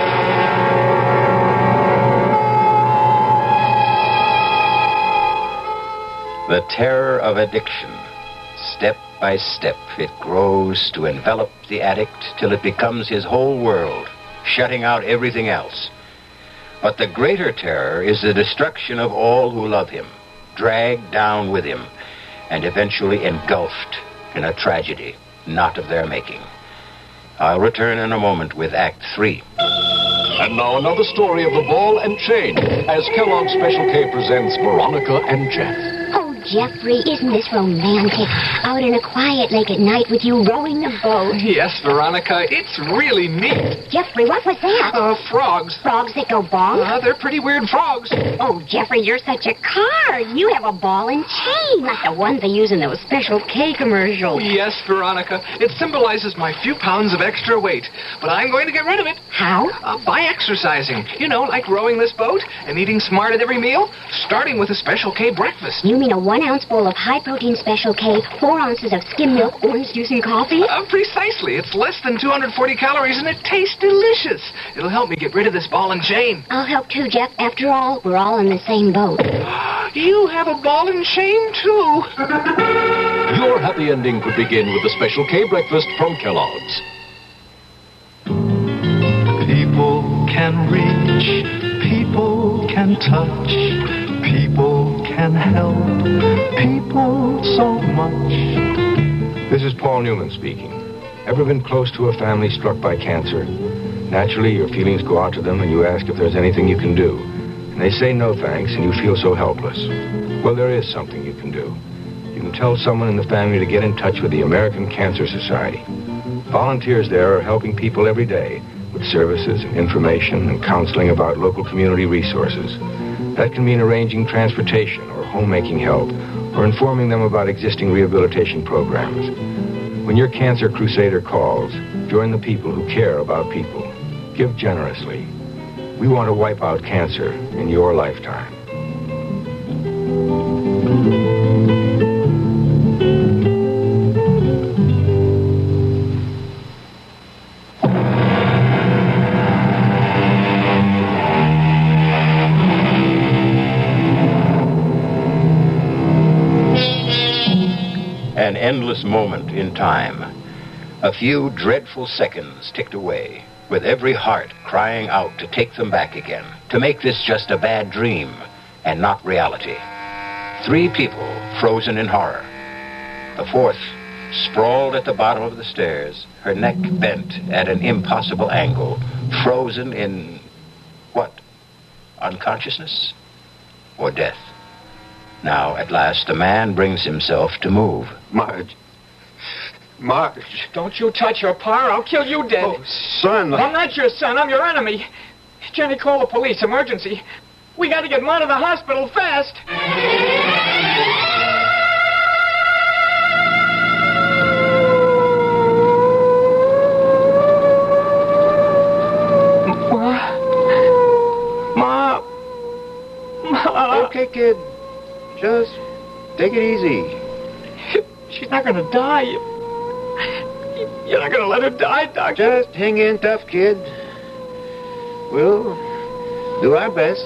The terror of addiction. Step by step, it grows to envelop the addict till it becomes his whole world, shutting out everything else. But the greater terror is the destruction of all who love him, dragged down with him, and eventually engulfed in a tragedy not of their making. I'll return in a moment with Act 3. And now another story of the ball and chain, as Kellogg's Special K presents Veronica and Jeff. Oh, Jeffrey, isn't this romantic? Out in a quiet lake at night with you rowing the boat. Yes, Veronica, it's really neat. Jeffrey, what was that? Frogs. Frogs that go bonk? They're pretty weird frogs. Oh, Jeffrey, you're such a card. You have a ball and chain, like the ones they use in those Special K commercials. Yes, Veronica, it symbolizes my few pounds of extra weight. But I'm going to get rid of it. How? By exercising. You know, like rowing this boat and eating smart at every meal, starting with a Special K breakfast. You mean a 1-ounce bowl of high-protein Special K, 4 ounces of skim milk, orange juice, and coffee? Precisely. It's less than 240 calories, and it tastes delicious. It'll help me get rid of this ball and chain. I'll help too, Jeff. After all, we're all in the same boat. You have a ball and chain, too. Your happy ending could begin with the Special K breakfast from Kellogg's. People can reach, people can touch, people can help, people so much. This is Paul Newman speaking. Ever been close to a family struck by cancer? Naturally, your feelings go out to them and you ask if there's anything you can do. And they say no thanks and you feel so helpless. Well, there is something you can do. You can tell someone in the family to get in touch with the American Cancer Society. Volunteers there are helping people every day with services and information and counseling about local community resources. That can mean arranging transportation or homemaking help or informing them about existing rehabilitation programs. When your Cancer Crusader calls, join the people who care about people. Give generously. We want to wipe out cancer in your lifetime. An endless moment in time. A few dreadful seconds ticked away, with every heart crying out to take them back again, to make this just a bad dream and not reality. 3 people frozen in horror. The 4th sprawled at the bottom of the stairs, her neck bent at an impossible angle, frozen in what? Unconsciousness or death? Now, at last, the man brings himself to move. Marge. Marge. Don't you touch her, Pa, or I'll kill you dead. Oh, son. I'm not your son. I'm your enemy. Jenny, call the police. Emergency. We got to get Mom to the hospital fast. Ma. Okay, kid. Just take it easy. She's not going to die. You're not going to let her die, Doctor. Just hang in tough, kid. We'll do our best.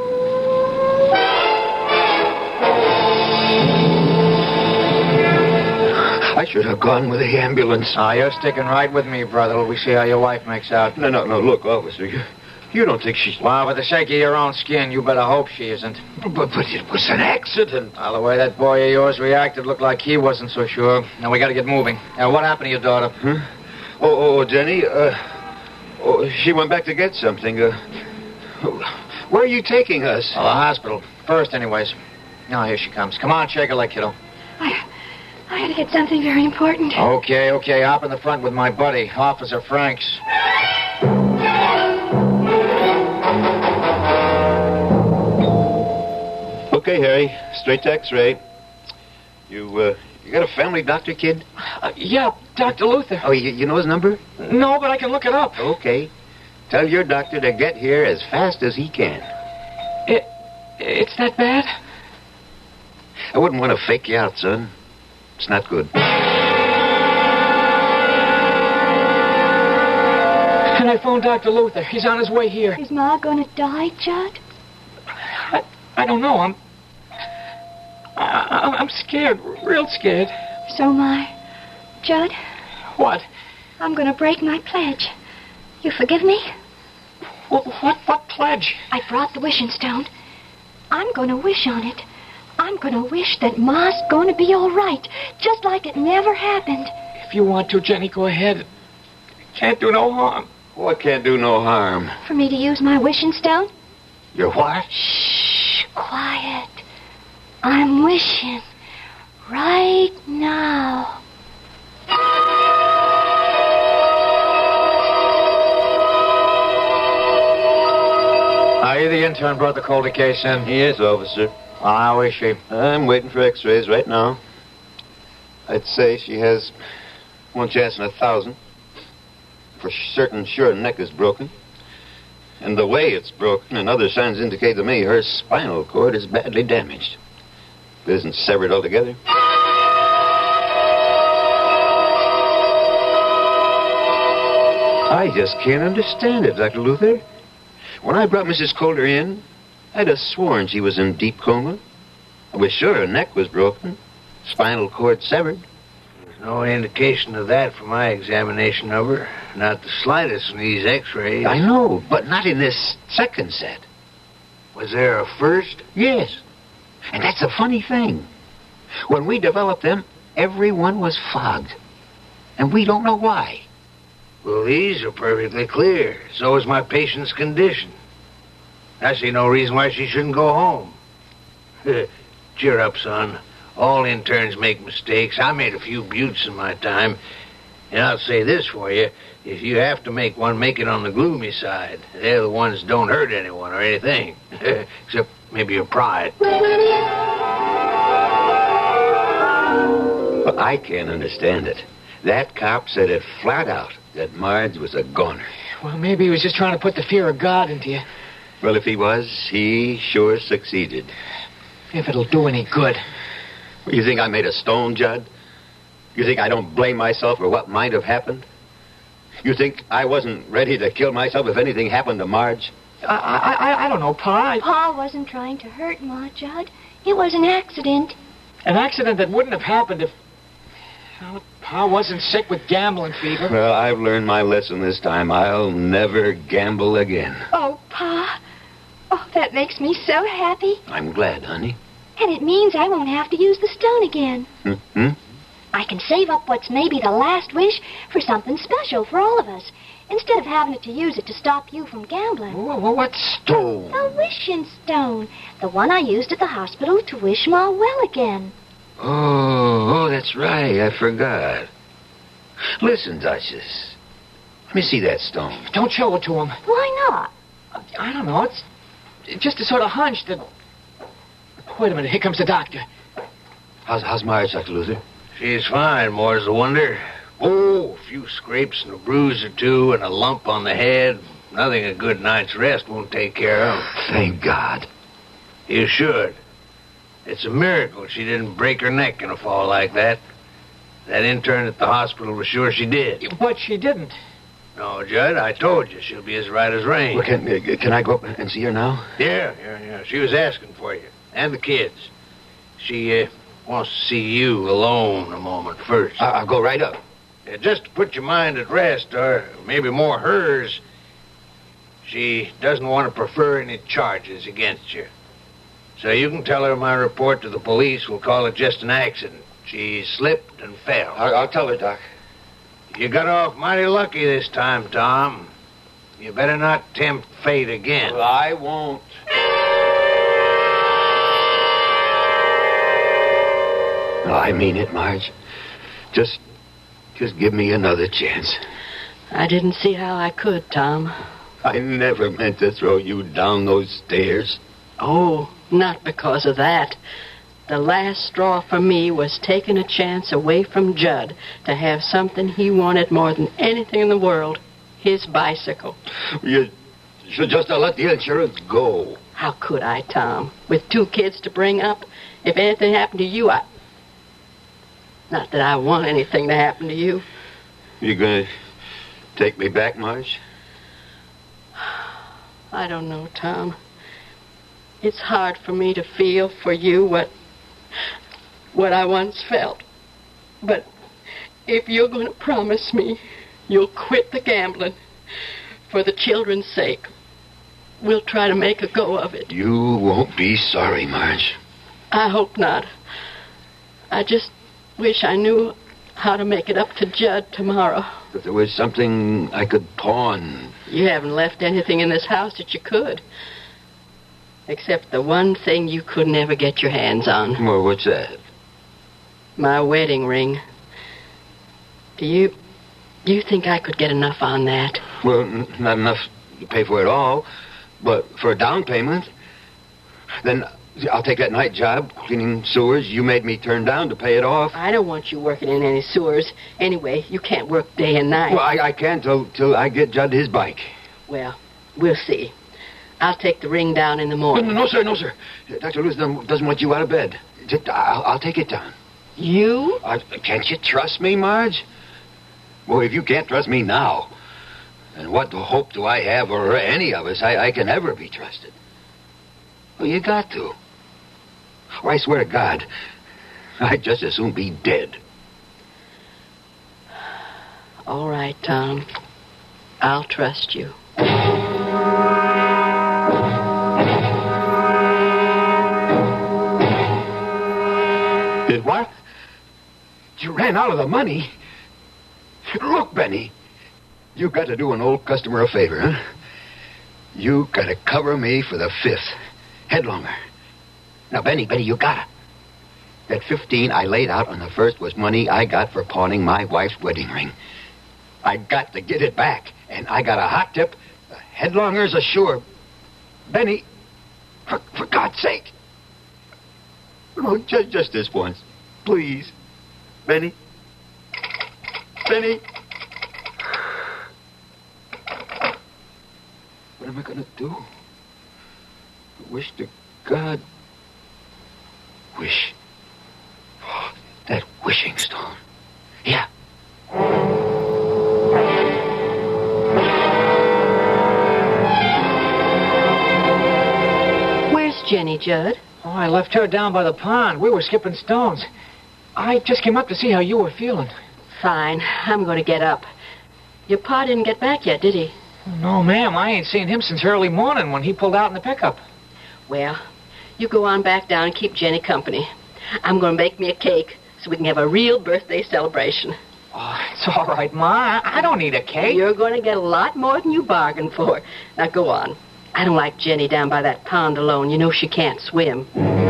I should have gone with the ambulance. You're sticking right with me, brother. We see how your wife makes out. No. Look, officer, you don't think she's... Well, for the sake of your own skin, you better hope she isn't. But it was an accident. Well, the way that boy of yours reacted looked like he wasn't so sure. Now, we got to get moving. What happened to your daughter? Huh? Jenny, she went back to get something. Where are you taking us? The hospital. First, anyways. Now, here she comes. Come on, shake her leg, kiddo. I had to get something very important. Okay. Hop in the front with my buddy, Officer Franks. Okay, Harry. Straight to X-ray. You got a family doctor, kid? Yeah, Dr. Luther. Oh, you know his number? No, but I can look it up. Okay. Tell your doctor to get here as fast as he can. It's that bad? I wouldn't want to fake you out, son. It's not good. And I phoned Dr. Luther. He's on his way here. Is Ma going to die, Judd? I don't know. I'm scared, real scared. So am I. Judd? What? I'm going to break my pledge. You forgive me? What pledge? I brought the wishing stone. I'm going to wish on it. I'm going to wish that Ma's going to be all right, just like it never happened. If you want to, Jenny, go ahead. It can't do no harm. What can't do no harm? For me to use my wishing stone? Your what? Shh, quiet. I'm wishing right now. You the intern brought the Calder case in? Yes, officer. How is she? I'm waiting for X-rays right now. I'd say she has 1 chance in 1,000. For certain, sure, her neck is broken. And the way it's broken and other signs indicate to me her spinal cord is badly damaged. If it isn't severed altogether. I just can't understand it, Dr. Luther. When I brought Mrs. Calder in, I'd have sworn she was in deep coma. I was sure her neck was broken, spinal cord severed. There's no indication of that from my examination of her. Not the slightest in these X-rays. I know, but not in this second set. Was there a first? Yes. And that's a funny thing. When we developed them, everyone was fogged. And we don't know why. Well, these are perfectly clear. So is my patient's condition. I see no reason why she shouldn't go home. Cheer up, son. All interns make mistakes. I made a few buttes in my time. And I'll say this for you. If you have to make one, make it on the gloomy side. They're the ones that don't hurt anyone or anything. Except maybe your pride. Well, I can't understand it. That cop said it flat out that Marge was a goner. Well, maybe he was just trying to put the fear of God into you. Well, if he was, he sure succeeded. If it'll do any good. You think I made a stone, Judd? You think I don't blame myself for what might have happened? You think I wasn't ready to kill myself if anything happened to Marge? I don't know, Pa. Pa wasn't trying to hurt Ma, Judd. It was an accident. An accident that wouldn't have happened if... Well, Pa wasn't sick with gambling fever. Well, I've learned my lesson this time. I'll never gamble again. Oh, Pa. Oh, that makes me so happy. I'm glad, honey. And it means I won't have to use the stone again. Hmm? I can save up what's maybe the last wish for something special for all of us, instead of having to use it to stop you from gambling. What stone? The wishing stone. The one I used at the hospital to wish Ma well again. Oh, that's right. I forgot. Listen, Duchess. Let me see that stone. Don't show it to him. Why not? I don't know. It's just a sort of hunch that... Wait a minute. Here comes the doctor. How's Marge, Dr. Luther? She's fine, more's the wonder. Oh, a few scrapes and a bruise or two and a lump on the head. Nothing a good night's rest won't take care of. Thank God. You should. It's a miracle she didn't break her neck in a fall like that. That intern at the hospital was sure she did. But she didn't. No, Judd, I told you she'll be as right as rain. Well, can I go up and see her now? Yeah. She was asking for you. And the kids. She wants to see you alone a moment first. I'll go right up. Just to put your mind at rest, or maybe more hers, she doesn't want to prefer any charges against you. So you can tell her my report to the police will call it just an accident. She slipped and fell. I'll tell her, Doc. You got off mighty lucky this time, Tom. You better not tempt fate again. Well, I won't. No, I mean it, Marge. Just give me another chance. I didn't see how I could, Tom. I never meant to throw you down those stairs. Oh, not because of that. The last straw for me was taking a chance away from Judd to have something he wanted more than anything in the world, his bicycle. You should just have let the insurance go. How could I, Tom? With 2 kids to bring up? If anything happened to you, Not that I want anything to happen to you. You gonna take me back, Marge? I don't know, Tom. It's hard for me to feel for you what I once felt. But if you're going to promise me you'll quit the gambling for the children's sake, we'll try to make a go of it. You won't be sorry, Marge. I hope not. I just wish I knew how to make it up to Judd tomorrow. If there was something I could pawn. You haven't left anything in this house that you could. Except the one thing you could never get your hands on. Well, what's that? My wedding ring. Do you think I could get enough on that? Well, not enough to pay for it all, but for a down payment. Then I'll take that night job, cleaning sewers you made me turn down to pay it off. I don't want you working in any sewers. Anyway, you can't work day and night. Well, I can't till I get Judd his bike. Well, we'll see. I'll take the ring down in the morning. No, sir. Dr. Lewis doesn't want you out of bed. I'll take it down. You? Can't you trust me, Marge? Well, if you can't trust me now, then what hope do I have, or any of us, I can ever be trusted? Well, you got to. Or I swear to God, I'd just as soon be dead. All right, Tom. I'll trust you. Did what? You ran out of the money? Look, Benny, you got to do an old customer a favor, huh? You got to cover me for the 5th. Headlonger. Now, Benny, you gotta. That 15 I laid out on the first was money I got for pawning my wife's wedding ring. I got to get it back, and I got a hot tip. The headlonger's assured. Benny, for God's sake. No, just this once. Please. Benny. Benny. What am I going to do? I wish to God. Wish. Oh, that wishing stone. Yeah. Where's Jenny, Judd? Oh, I left her down by the pond. We were skipping stones. I just came up to see how you were feeling. Fine. I'm going to get up. Your pa didn't get back yet, did he? No, ma'am. I ain't seen him since early morning when he pulled out in the pickup. Well, you go on back down and keep Jenny company. I'm going to make me a cake so we can have a real birthday celebration. Oh, it's all right, Ma. I don't need a cake. You're going to get a lot more than you bargained for. Now, go on. I don't like Jenny down by that pond alone. You know she can't swim.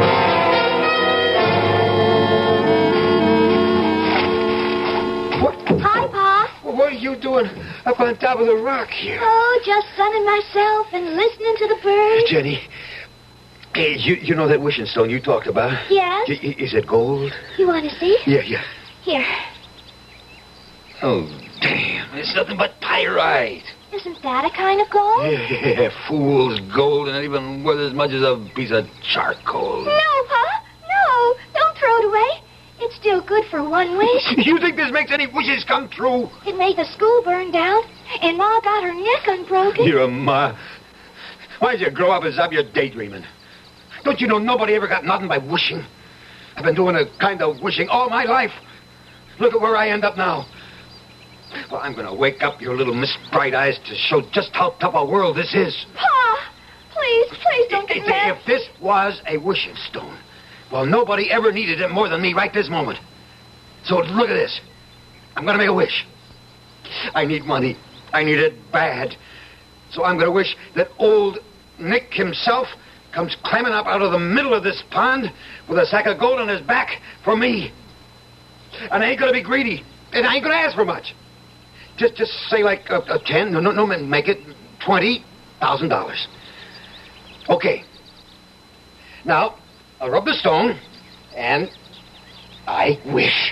Hi, Pa. What are you doing up on top of the rock here? Oh, just sunning myself and listening to the birds. Jenny, hey, you know that wishing stone you talked about? Yes? Is it gold? You want to see? Yeah. Here. Oh, damn. It's nothing but pyrite. Isn't that a kind of gold? Yeah, fool's gold, and even worth as much as a piece of charcoal. No, Pa. No. Don't throw it away. It's still good for one wish. You think this makes any wishes come true? It made the school burn down, and Ma got her neck unbroken. You're a Ma. Why'd you grow up and stop your daydreaming? Don't you know nobody ever got nothing by wishing? I've been doing a kind of wishing all my life. Look at where I end up now. Well, I'm going to wake up your little Miss Bright Eyes to show just how tough a world this is. Pa, please don't get mad. If this was a wishing stone, well, nobody ever needed it more than me right this moment. So look at this. I'm going to make a wish. I need money. I need it bad. So I'm going to wish that old Nick himself comes climbing up out of the middle of this pond with a sack of gold on his back for me. And I ain't going to be greedy. And I ain't going to ask for much. Just say like a 10, no, make it $20,000. Okay. Now, I'll rub the stone, and I wish.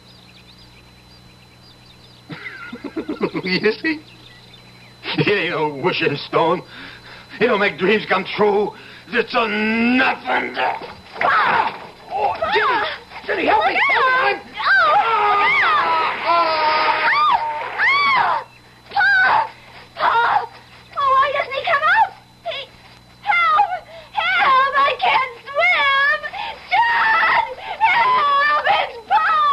You see? It ain't no wishing stone. It don't make dreams come true. It's a nothing. Ah! Oh, Jenny, help me! Pa! Oh, why doesn't he come out? Help! I can't swim! John! Help! It's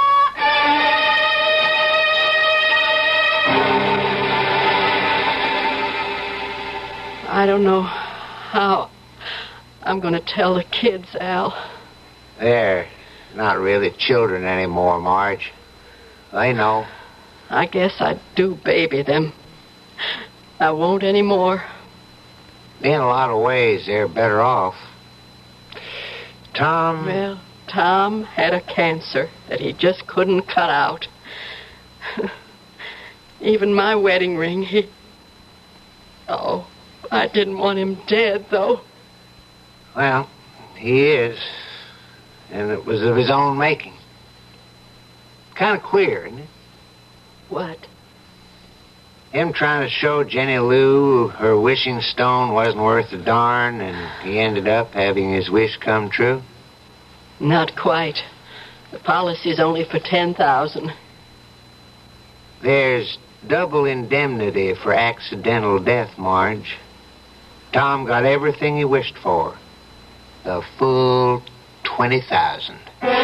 Pa! I don't know how I'm going to tell the kids, Al. They're not really children anymore, Marge. They know. I guess I do baby them. I won't anymore. In a lot of ways, they're better off. Tom... Well, Tom had a cancer that he just couldn't cut out. Even my wedding ring, he... Oh, I didn't want him dead, though. Well, he is. And it was of his own making. Kind of queer, isn't it? What? Him trying to show Jenny Lou her wishing stone wasn't worth a darn, and he ended up having his wish come true? Not quite. The policy's only for $10,000. There's double indemnity for accidental death, Marge. Tom got everything he wished for. The full $20,000.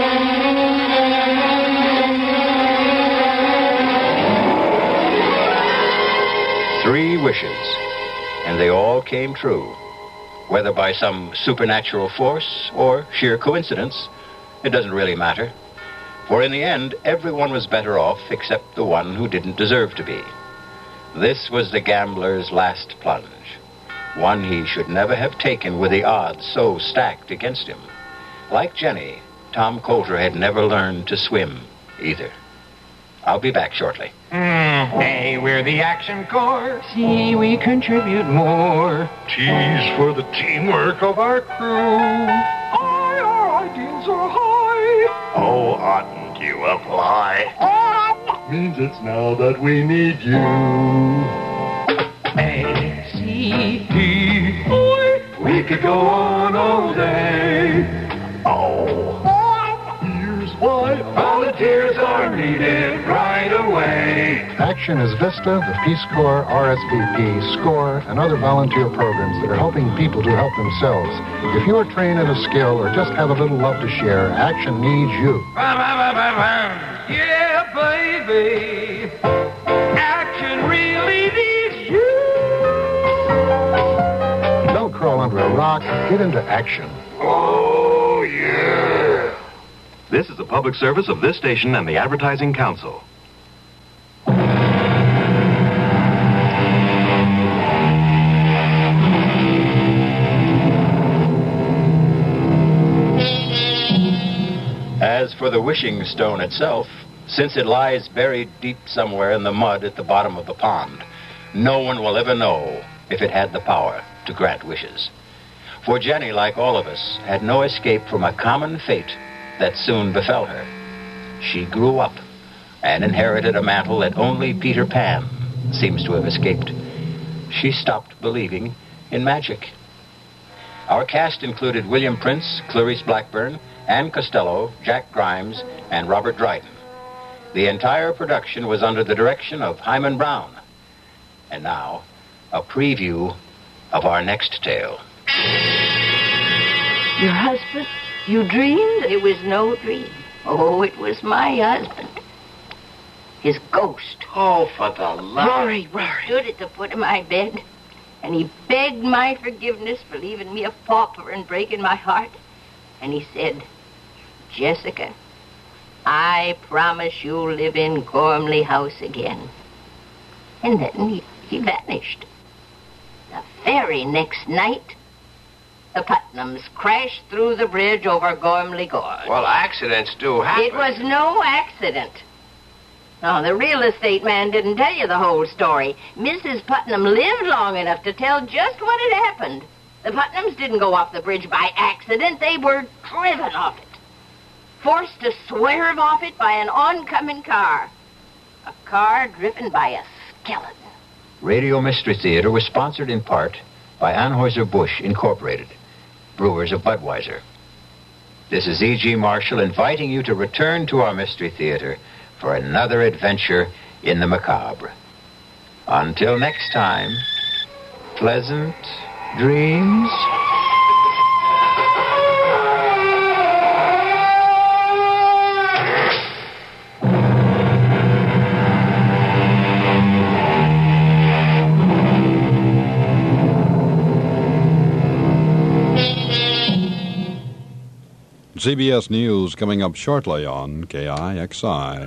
3 wishes, and they all came true. Whether by some supernatural force or sheer coincidence, it doesn't really matter. For in the end, everyone was better off except the one who didn't deserve to be. This was the gambler's last plunge, one he should never have taken with the odds so stacked against him. Like Jenny, Tom Coulter had never learned to swim either. I'll be back shortly. Hey, we're the Action Corps. See, we contribute more. T's for the teamwork of our crew. Our ideals are high. Oh, oughtn't you apply? Means it's now that we need you. A, C, D, O. We could go on all day. Oh. Here's why volunteers are needed right away. Action is VISTA, the Peace Corps, RSVP, SCORE, and other volunteer programs that are helping people to help themselves. If you are trained in a skill or just have a little love to share, Action needs you. Yeah, baby. Action really needs you. Don't crawl under a rock. Get into action. Oh, yeah. This is a public service of this station and the Advertising Council. As for the wishing stone itself, since it lies buried deep somewhere in the mud at the bottom of the pond, no one will ever know if it had the power to grant wishes. For Jenny, like all of us, had no escape from a common fate that soon befell her. She grew up and inherited a mantle that only Peter Pan seems to have escaped. She stopped believing in magic. Our cast included William Prince, Clarice Blackburn, Ann Costello, Jack Grimes, and Robert Dryden. The entire production was under the direction of Hyman Brown. And now, a preview of our next tale. Your husband? You dreamed? It was no dream. Oh, it was my husband. His ghost. Oh, for the love. Rory stood at the foot of my bed, and he begged my forgiveness for leaving me a pauper and breaking my heart. And he said, Jessica, I promise you'll live in Gormley House again. And then he vanished. The very next night, the Putnams crashed through the bridge over Gormley Gorge. Well, accidents do happen. It was no accident. No, the real estate man didn't tell you the whole story. Mrs. Putnam lived long enough to tell just what had happened. The Putnams didn't go off the bridge by accident. They were driven off it. Forced to swerve off it by an oncoming car. A car driven by a skeleton. Radio Mystery Theater was sponsored in part by Anheuser-Busch Incorporated, brewers of Budweiser. This is E.G. Marshall inviting you to return to our Mystery Theater for another adventure in the macabre. Until next time, pleasant dreams. CBS News coming up shortly on KIXI.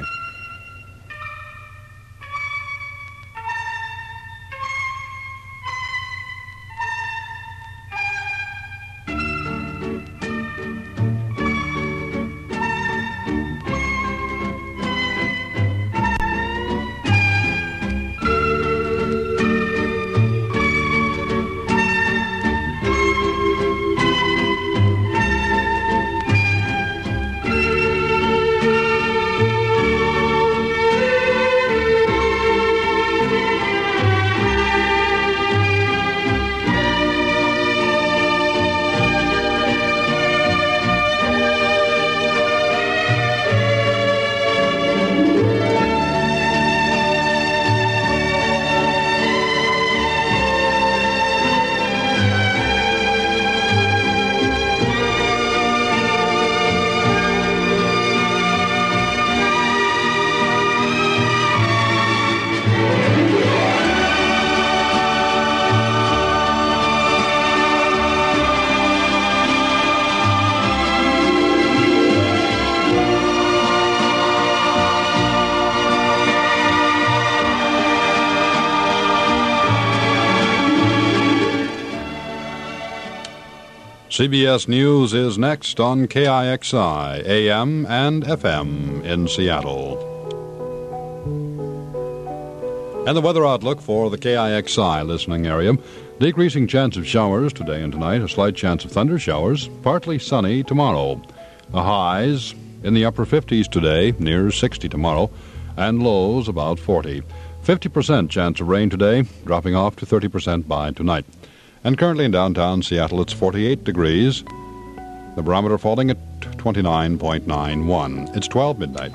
CBS News is next on KIXI, AM and FM in Seattle. And the weather outlook for the KIXI listening area. Decreasing chance of showers today and tonight, a slight chance of thunder showers, partly sunny tomorrow. The highs in the upper 50s today, near 60 tomorrow, and lows about 40. 50% chance of rain today, dropping off to 30% by tonight. And currently in downtown Seattle, it's 48 degrees. The barometer falling at 29.91. It's 12 midnight.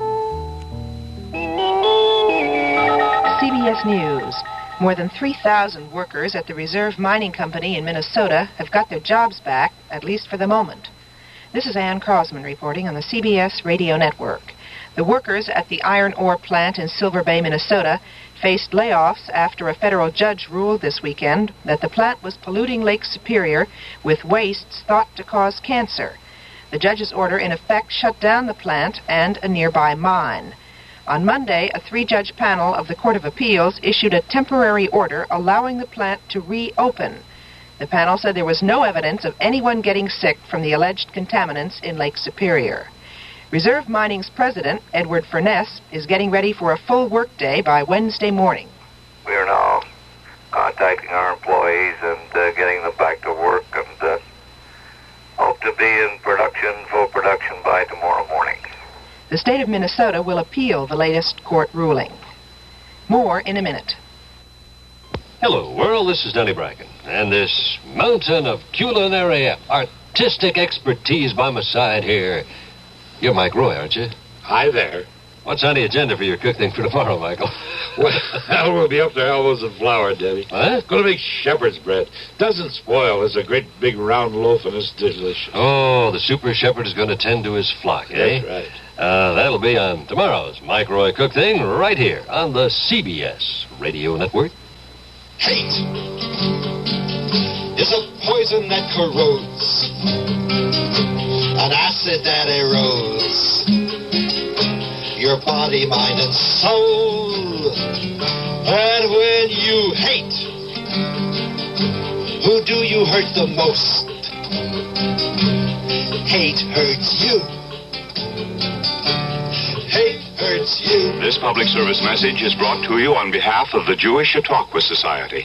CBS News. More than 3,000 workers at the Reserve Mining Company in Minnesota have got their jobs back, at least for the moment. This is Ann Crosman reporting on the CBS Radio Network. The workers at the iron ore plant in Silver Bay, Minnesota, faced layoffs after a federal judge ruled this weekend that the plant was polluting Lake Superior with wastes thought to cause cancer. The judge's order, in effect, shut down the plant and a nearby mine. On Monday, a 3-judge panel of the Court of Appeals issued a temporary order allowing the plant to reopen. The panel said there was no evidence of anyone getting sick from the alleged contaminants in Lake Superior. Reserve Mining's president, Edward Furness, is getting ready for a full workday by Wednesday morning. We are now contacting our employees and getting them back to work and hope to be in production, full production by tomorrow morning. The state of Minnesota will appeal the latest court ruling. More in a minute. Hello, world. This is Denny Bracken. And this mountain of culinary artistic expertise by my side here. You're Mike Roy, aren't you? Hi there. What's on the agenda for your cook thing for tomorrow, Michael? Well, we'll be up to elbows in flour, Denny. What? Gonna make shepherd's bread. Doesn't spoil. It's a great big round loaf and it's delicious. Oh, the super shepherd is going to tend to his flock, eh? That's right. That'll be on tomorrow's Mike Roy Cook Thing right here on the CBS Radio Network. Hate is a poison that corrodes, an acid that erodes your body, mind, and soul. And when you hate, who do you hurt the most? Hate hurts you. Hate hurts you. This public service message is brought to you on behalf of the Jewish Chautauqua Society.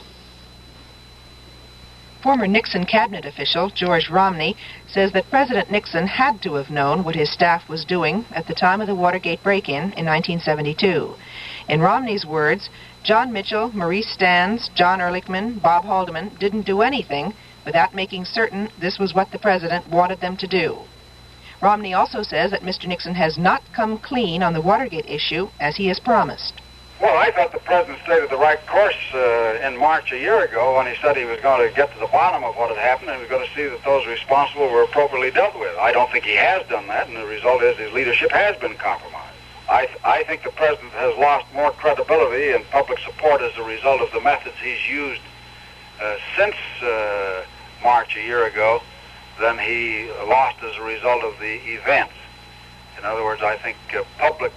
Former Nixon cabinet official George Romney says that President Nixon had to have known what his staff was doing at the time of the Watergate break-in in 1972. In Romney's words, John Mitchell, Maurice Stans, John Ehrlichman, Bob Haldeman didn't do anything without making certain this was what the president wanted them to do. Romney also says that Mr. Nixon has not come clean on the Watergate issue as he has promised. Well, I thought the president stated the right course in March a year ago when he said he was going to get to the bottom of what had happened and he was going to see that those responsible were appropriately dealt with. I don't think he has done that, and the result is his leadership has been compromised. I think the president has lost more credibility and public support as a result of the methods he's used since March a year ago than he lost as a result of the events. In other words, I think public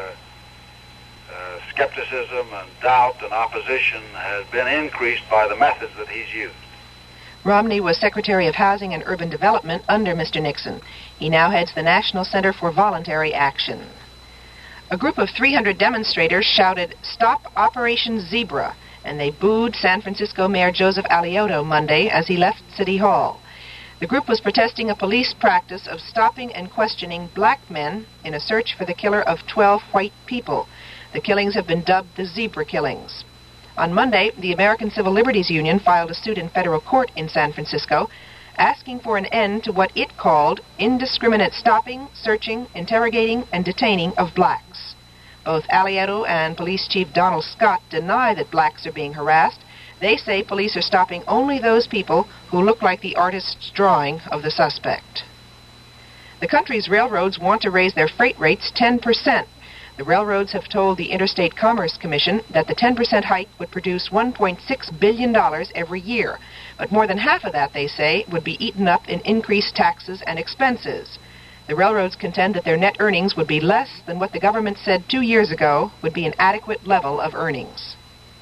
skepticism and doubt and opposition has been increased by the methods that he's used. Romney was Secretary of Housing and Urban Development under Mr. Nixon. He now heads the National Center for Voluntary Action. A group of 300 demonstrators shouted, "Stop Operation Zebra," and they booed San Francisco Mayor Joseph Alioto Monday as he left City Hall. The group was protesting a police practice of stopping and questioning black men in a search for the killer of 12 white people. The killings have been dubbed the Zebra Killings. On Monday, the American Civil Liberties Union filed a suit in federal court in San Francisco, asking for an end to what it called indiscriminate stopping, searching, interrogating, and detaining of blacks. Both Alioto and Police Chief Donald Scott deny that blacks are being harassed. They say police are stopping only those people who look like the artist's drawing of the suspect. The country's railroads want to raise their freight rates 10%. The railroads have told the Interstate Commerce Commission that the 10% hike would produce $1.6 billion every year. But more than half of that, they say, would be eaten up in increased taxes and expenses. The railroads contend that their net earnings would be less than what the government said 2 years ago would be an adequate level of earnings.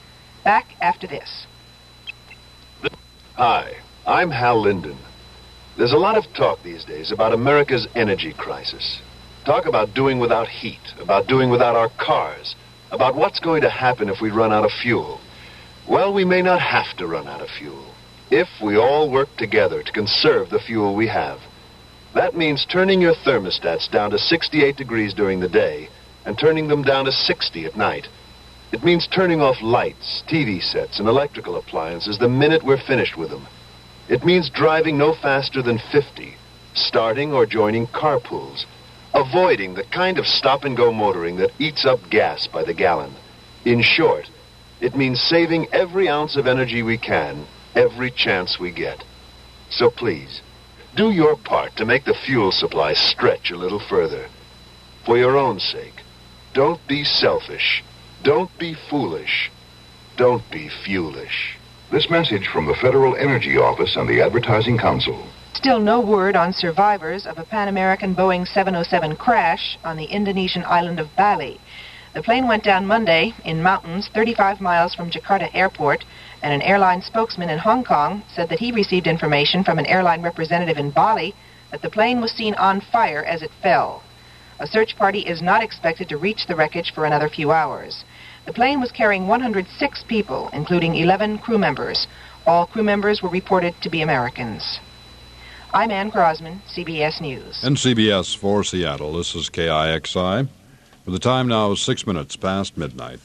Back after this. Hi, I'm Hal Linden. There's a lot of talk these days about America's energy crisis. Talk about doing without heat, about doing without our cars, about what's going to happen if we run out of fuel. Well, we may not have to run out of fuel if we all work together to conserve the fuel we have. That means turning your thermostats down to 68 degrees during the day and turning them down to 60 at night. It means turning off lights, TV sets, and electrical appliances the minute we're finished with them. It means driving no faster than 50, starting or joining carpools, avoiding the kind of stop-and-go motoring that eats up gas by the gallon. In short, it means saving every ounce of energy we can, every chance we get. So please, do your part to make the fuel supply stretch a little further. For your own sake, don't be selfish. Don't be foolish. Don't be fuelish. This message from the Federal Energy Office and the Advertising Council. Still no word on survivors of a Pan American Boeing 707 crash on the Indonesian island of Bali. The plane went down Monday in mountains 35 miles from Jakarta Airport, and an airline spokesman in Hong Kong said that he received information from an airline representative in Bali that the plane was seen on fire as it fell. A search party is not expected to reach the wreckage for another few hours. The plane was carrying 106 people, including 11 crew members. All crew members were reported to be Americans. I'm Ann Crosman, CBS News. And CBS for Seattle, this is KIXI. For the time now is 6 minutes past midnight.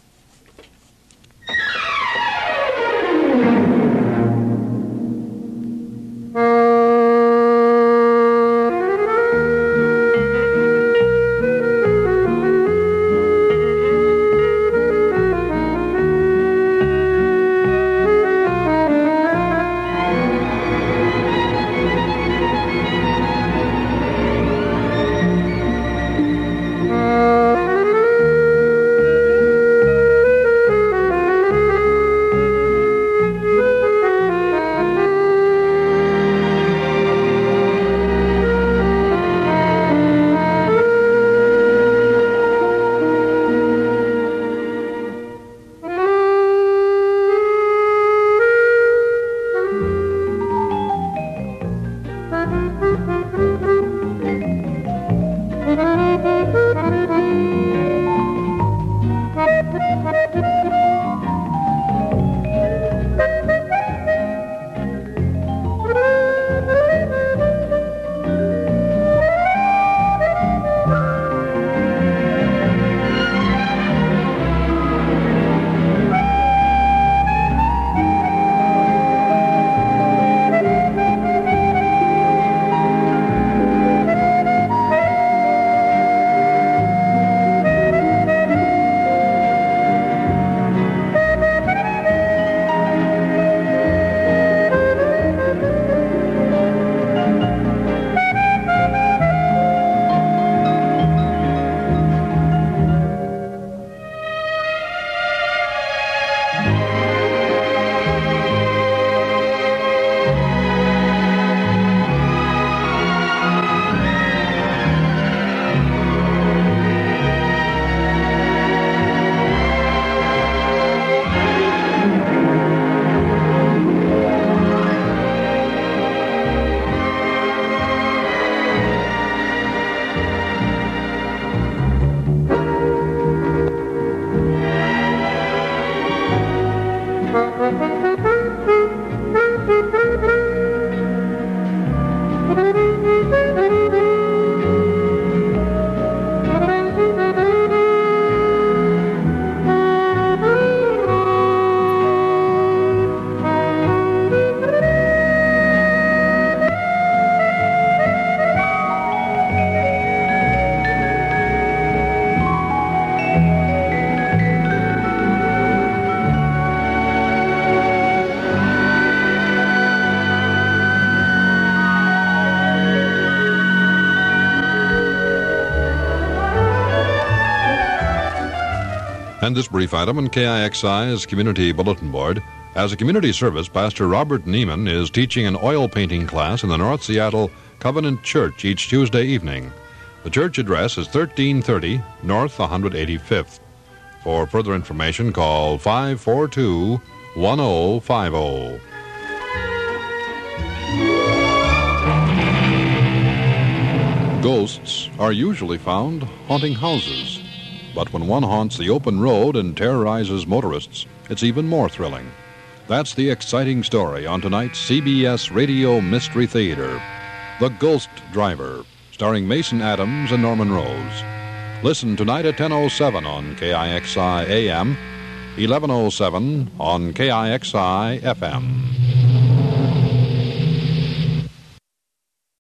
And this brief item on KIXI's Community Bulletin Board. As a community service, Pastor Robert Neiman is teaching an oil painting class in the North Seattle Covenant Church each Tuesday evening. The church address is 1330 North 185th. For further information, call 542-1050. Ghosts are usually found haunting houses, but when one haunts the open road and terrorizes motorists, it's even more thrilling. That's the exciting story on tonight's CBS Radio Mystery Theater, The Ghost Driver, starring Mason Adams and Norman Rose. Listen tonight at 10:07 on KIXI AM, 11:07 on KIXI FM.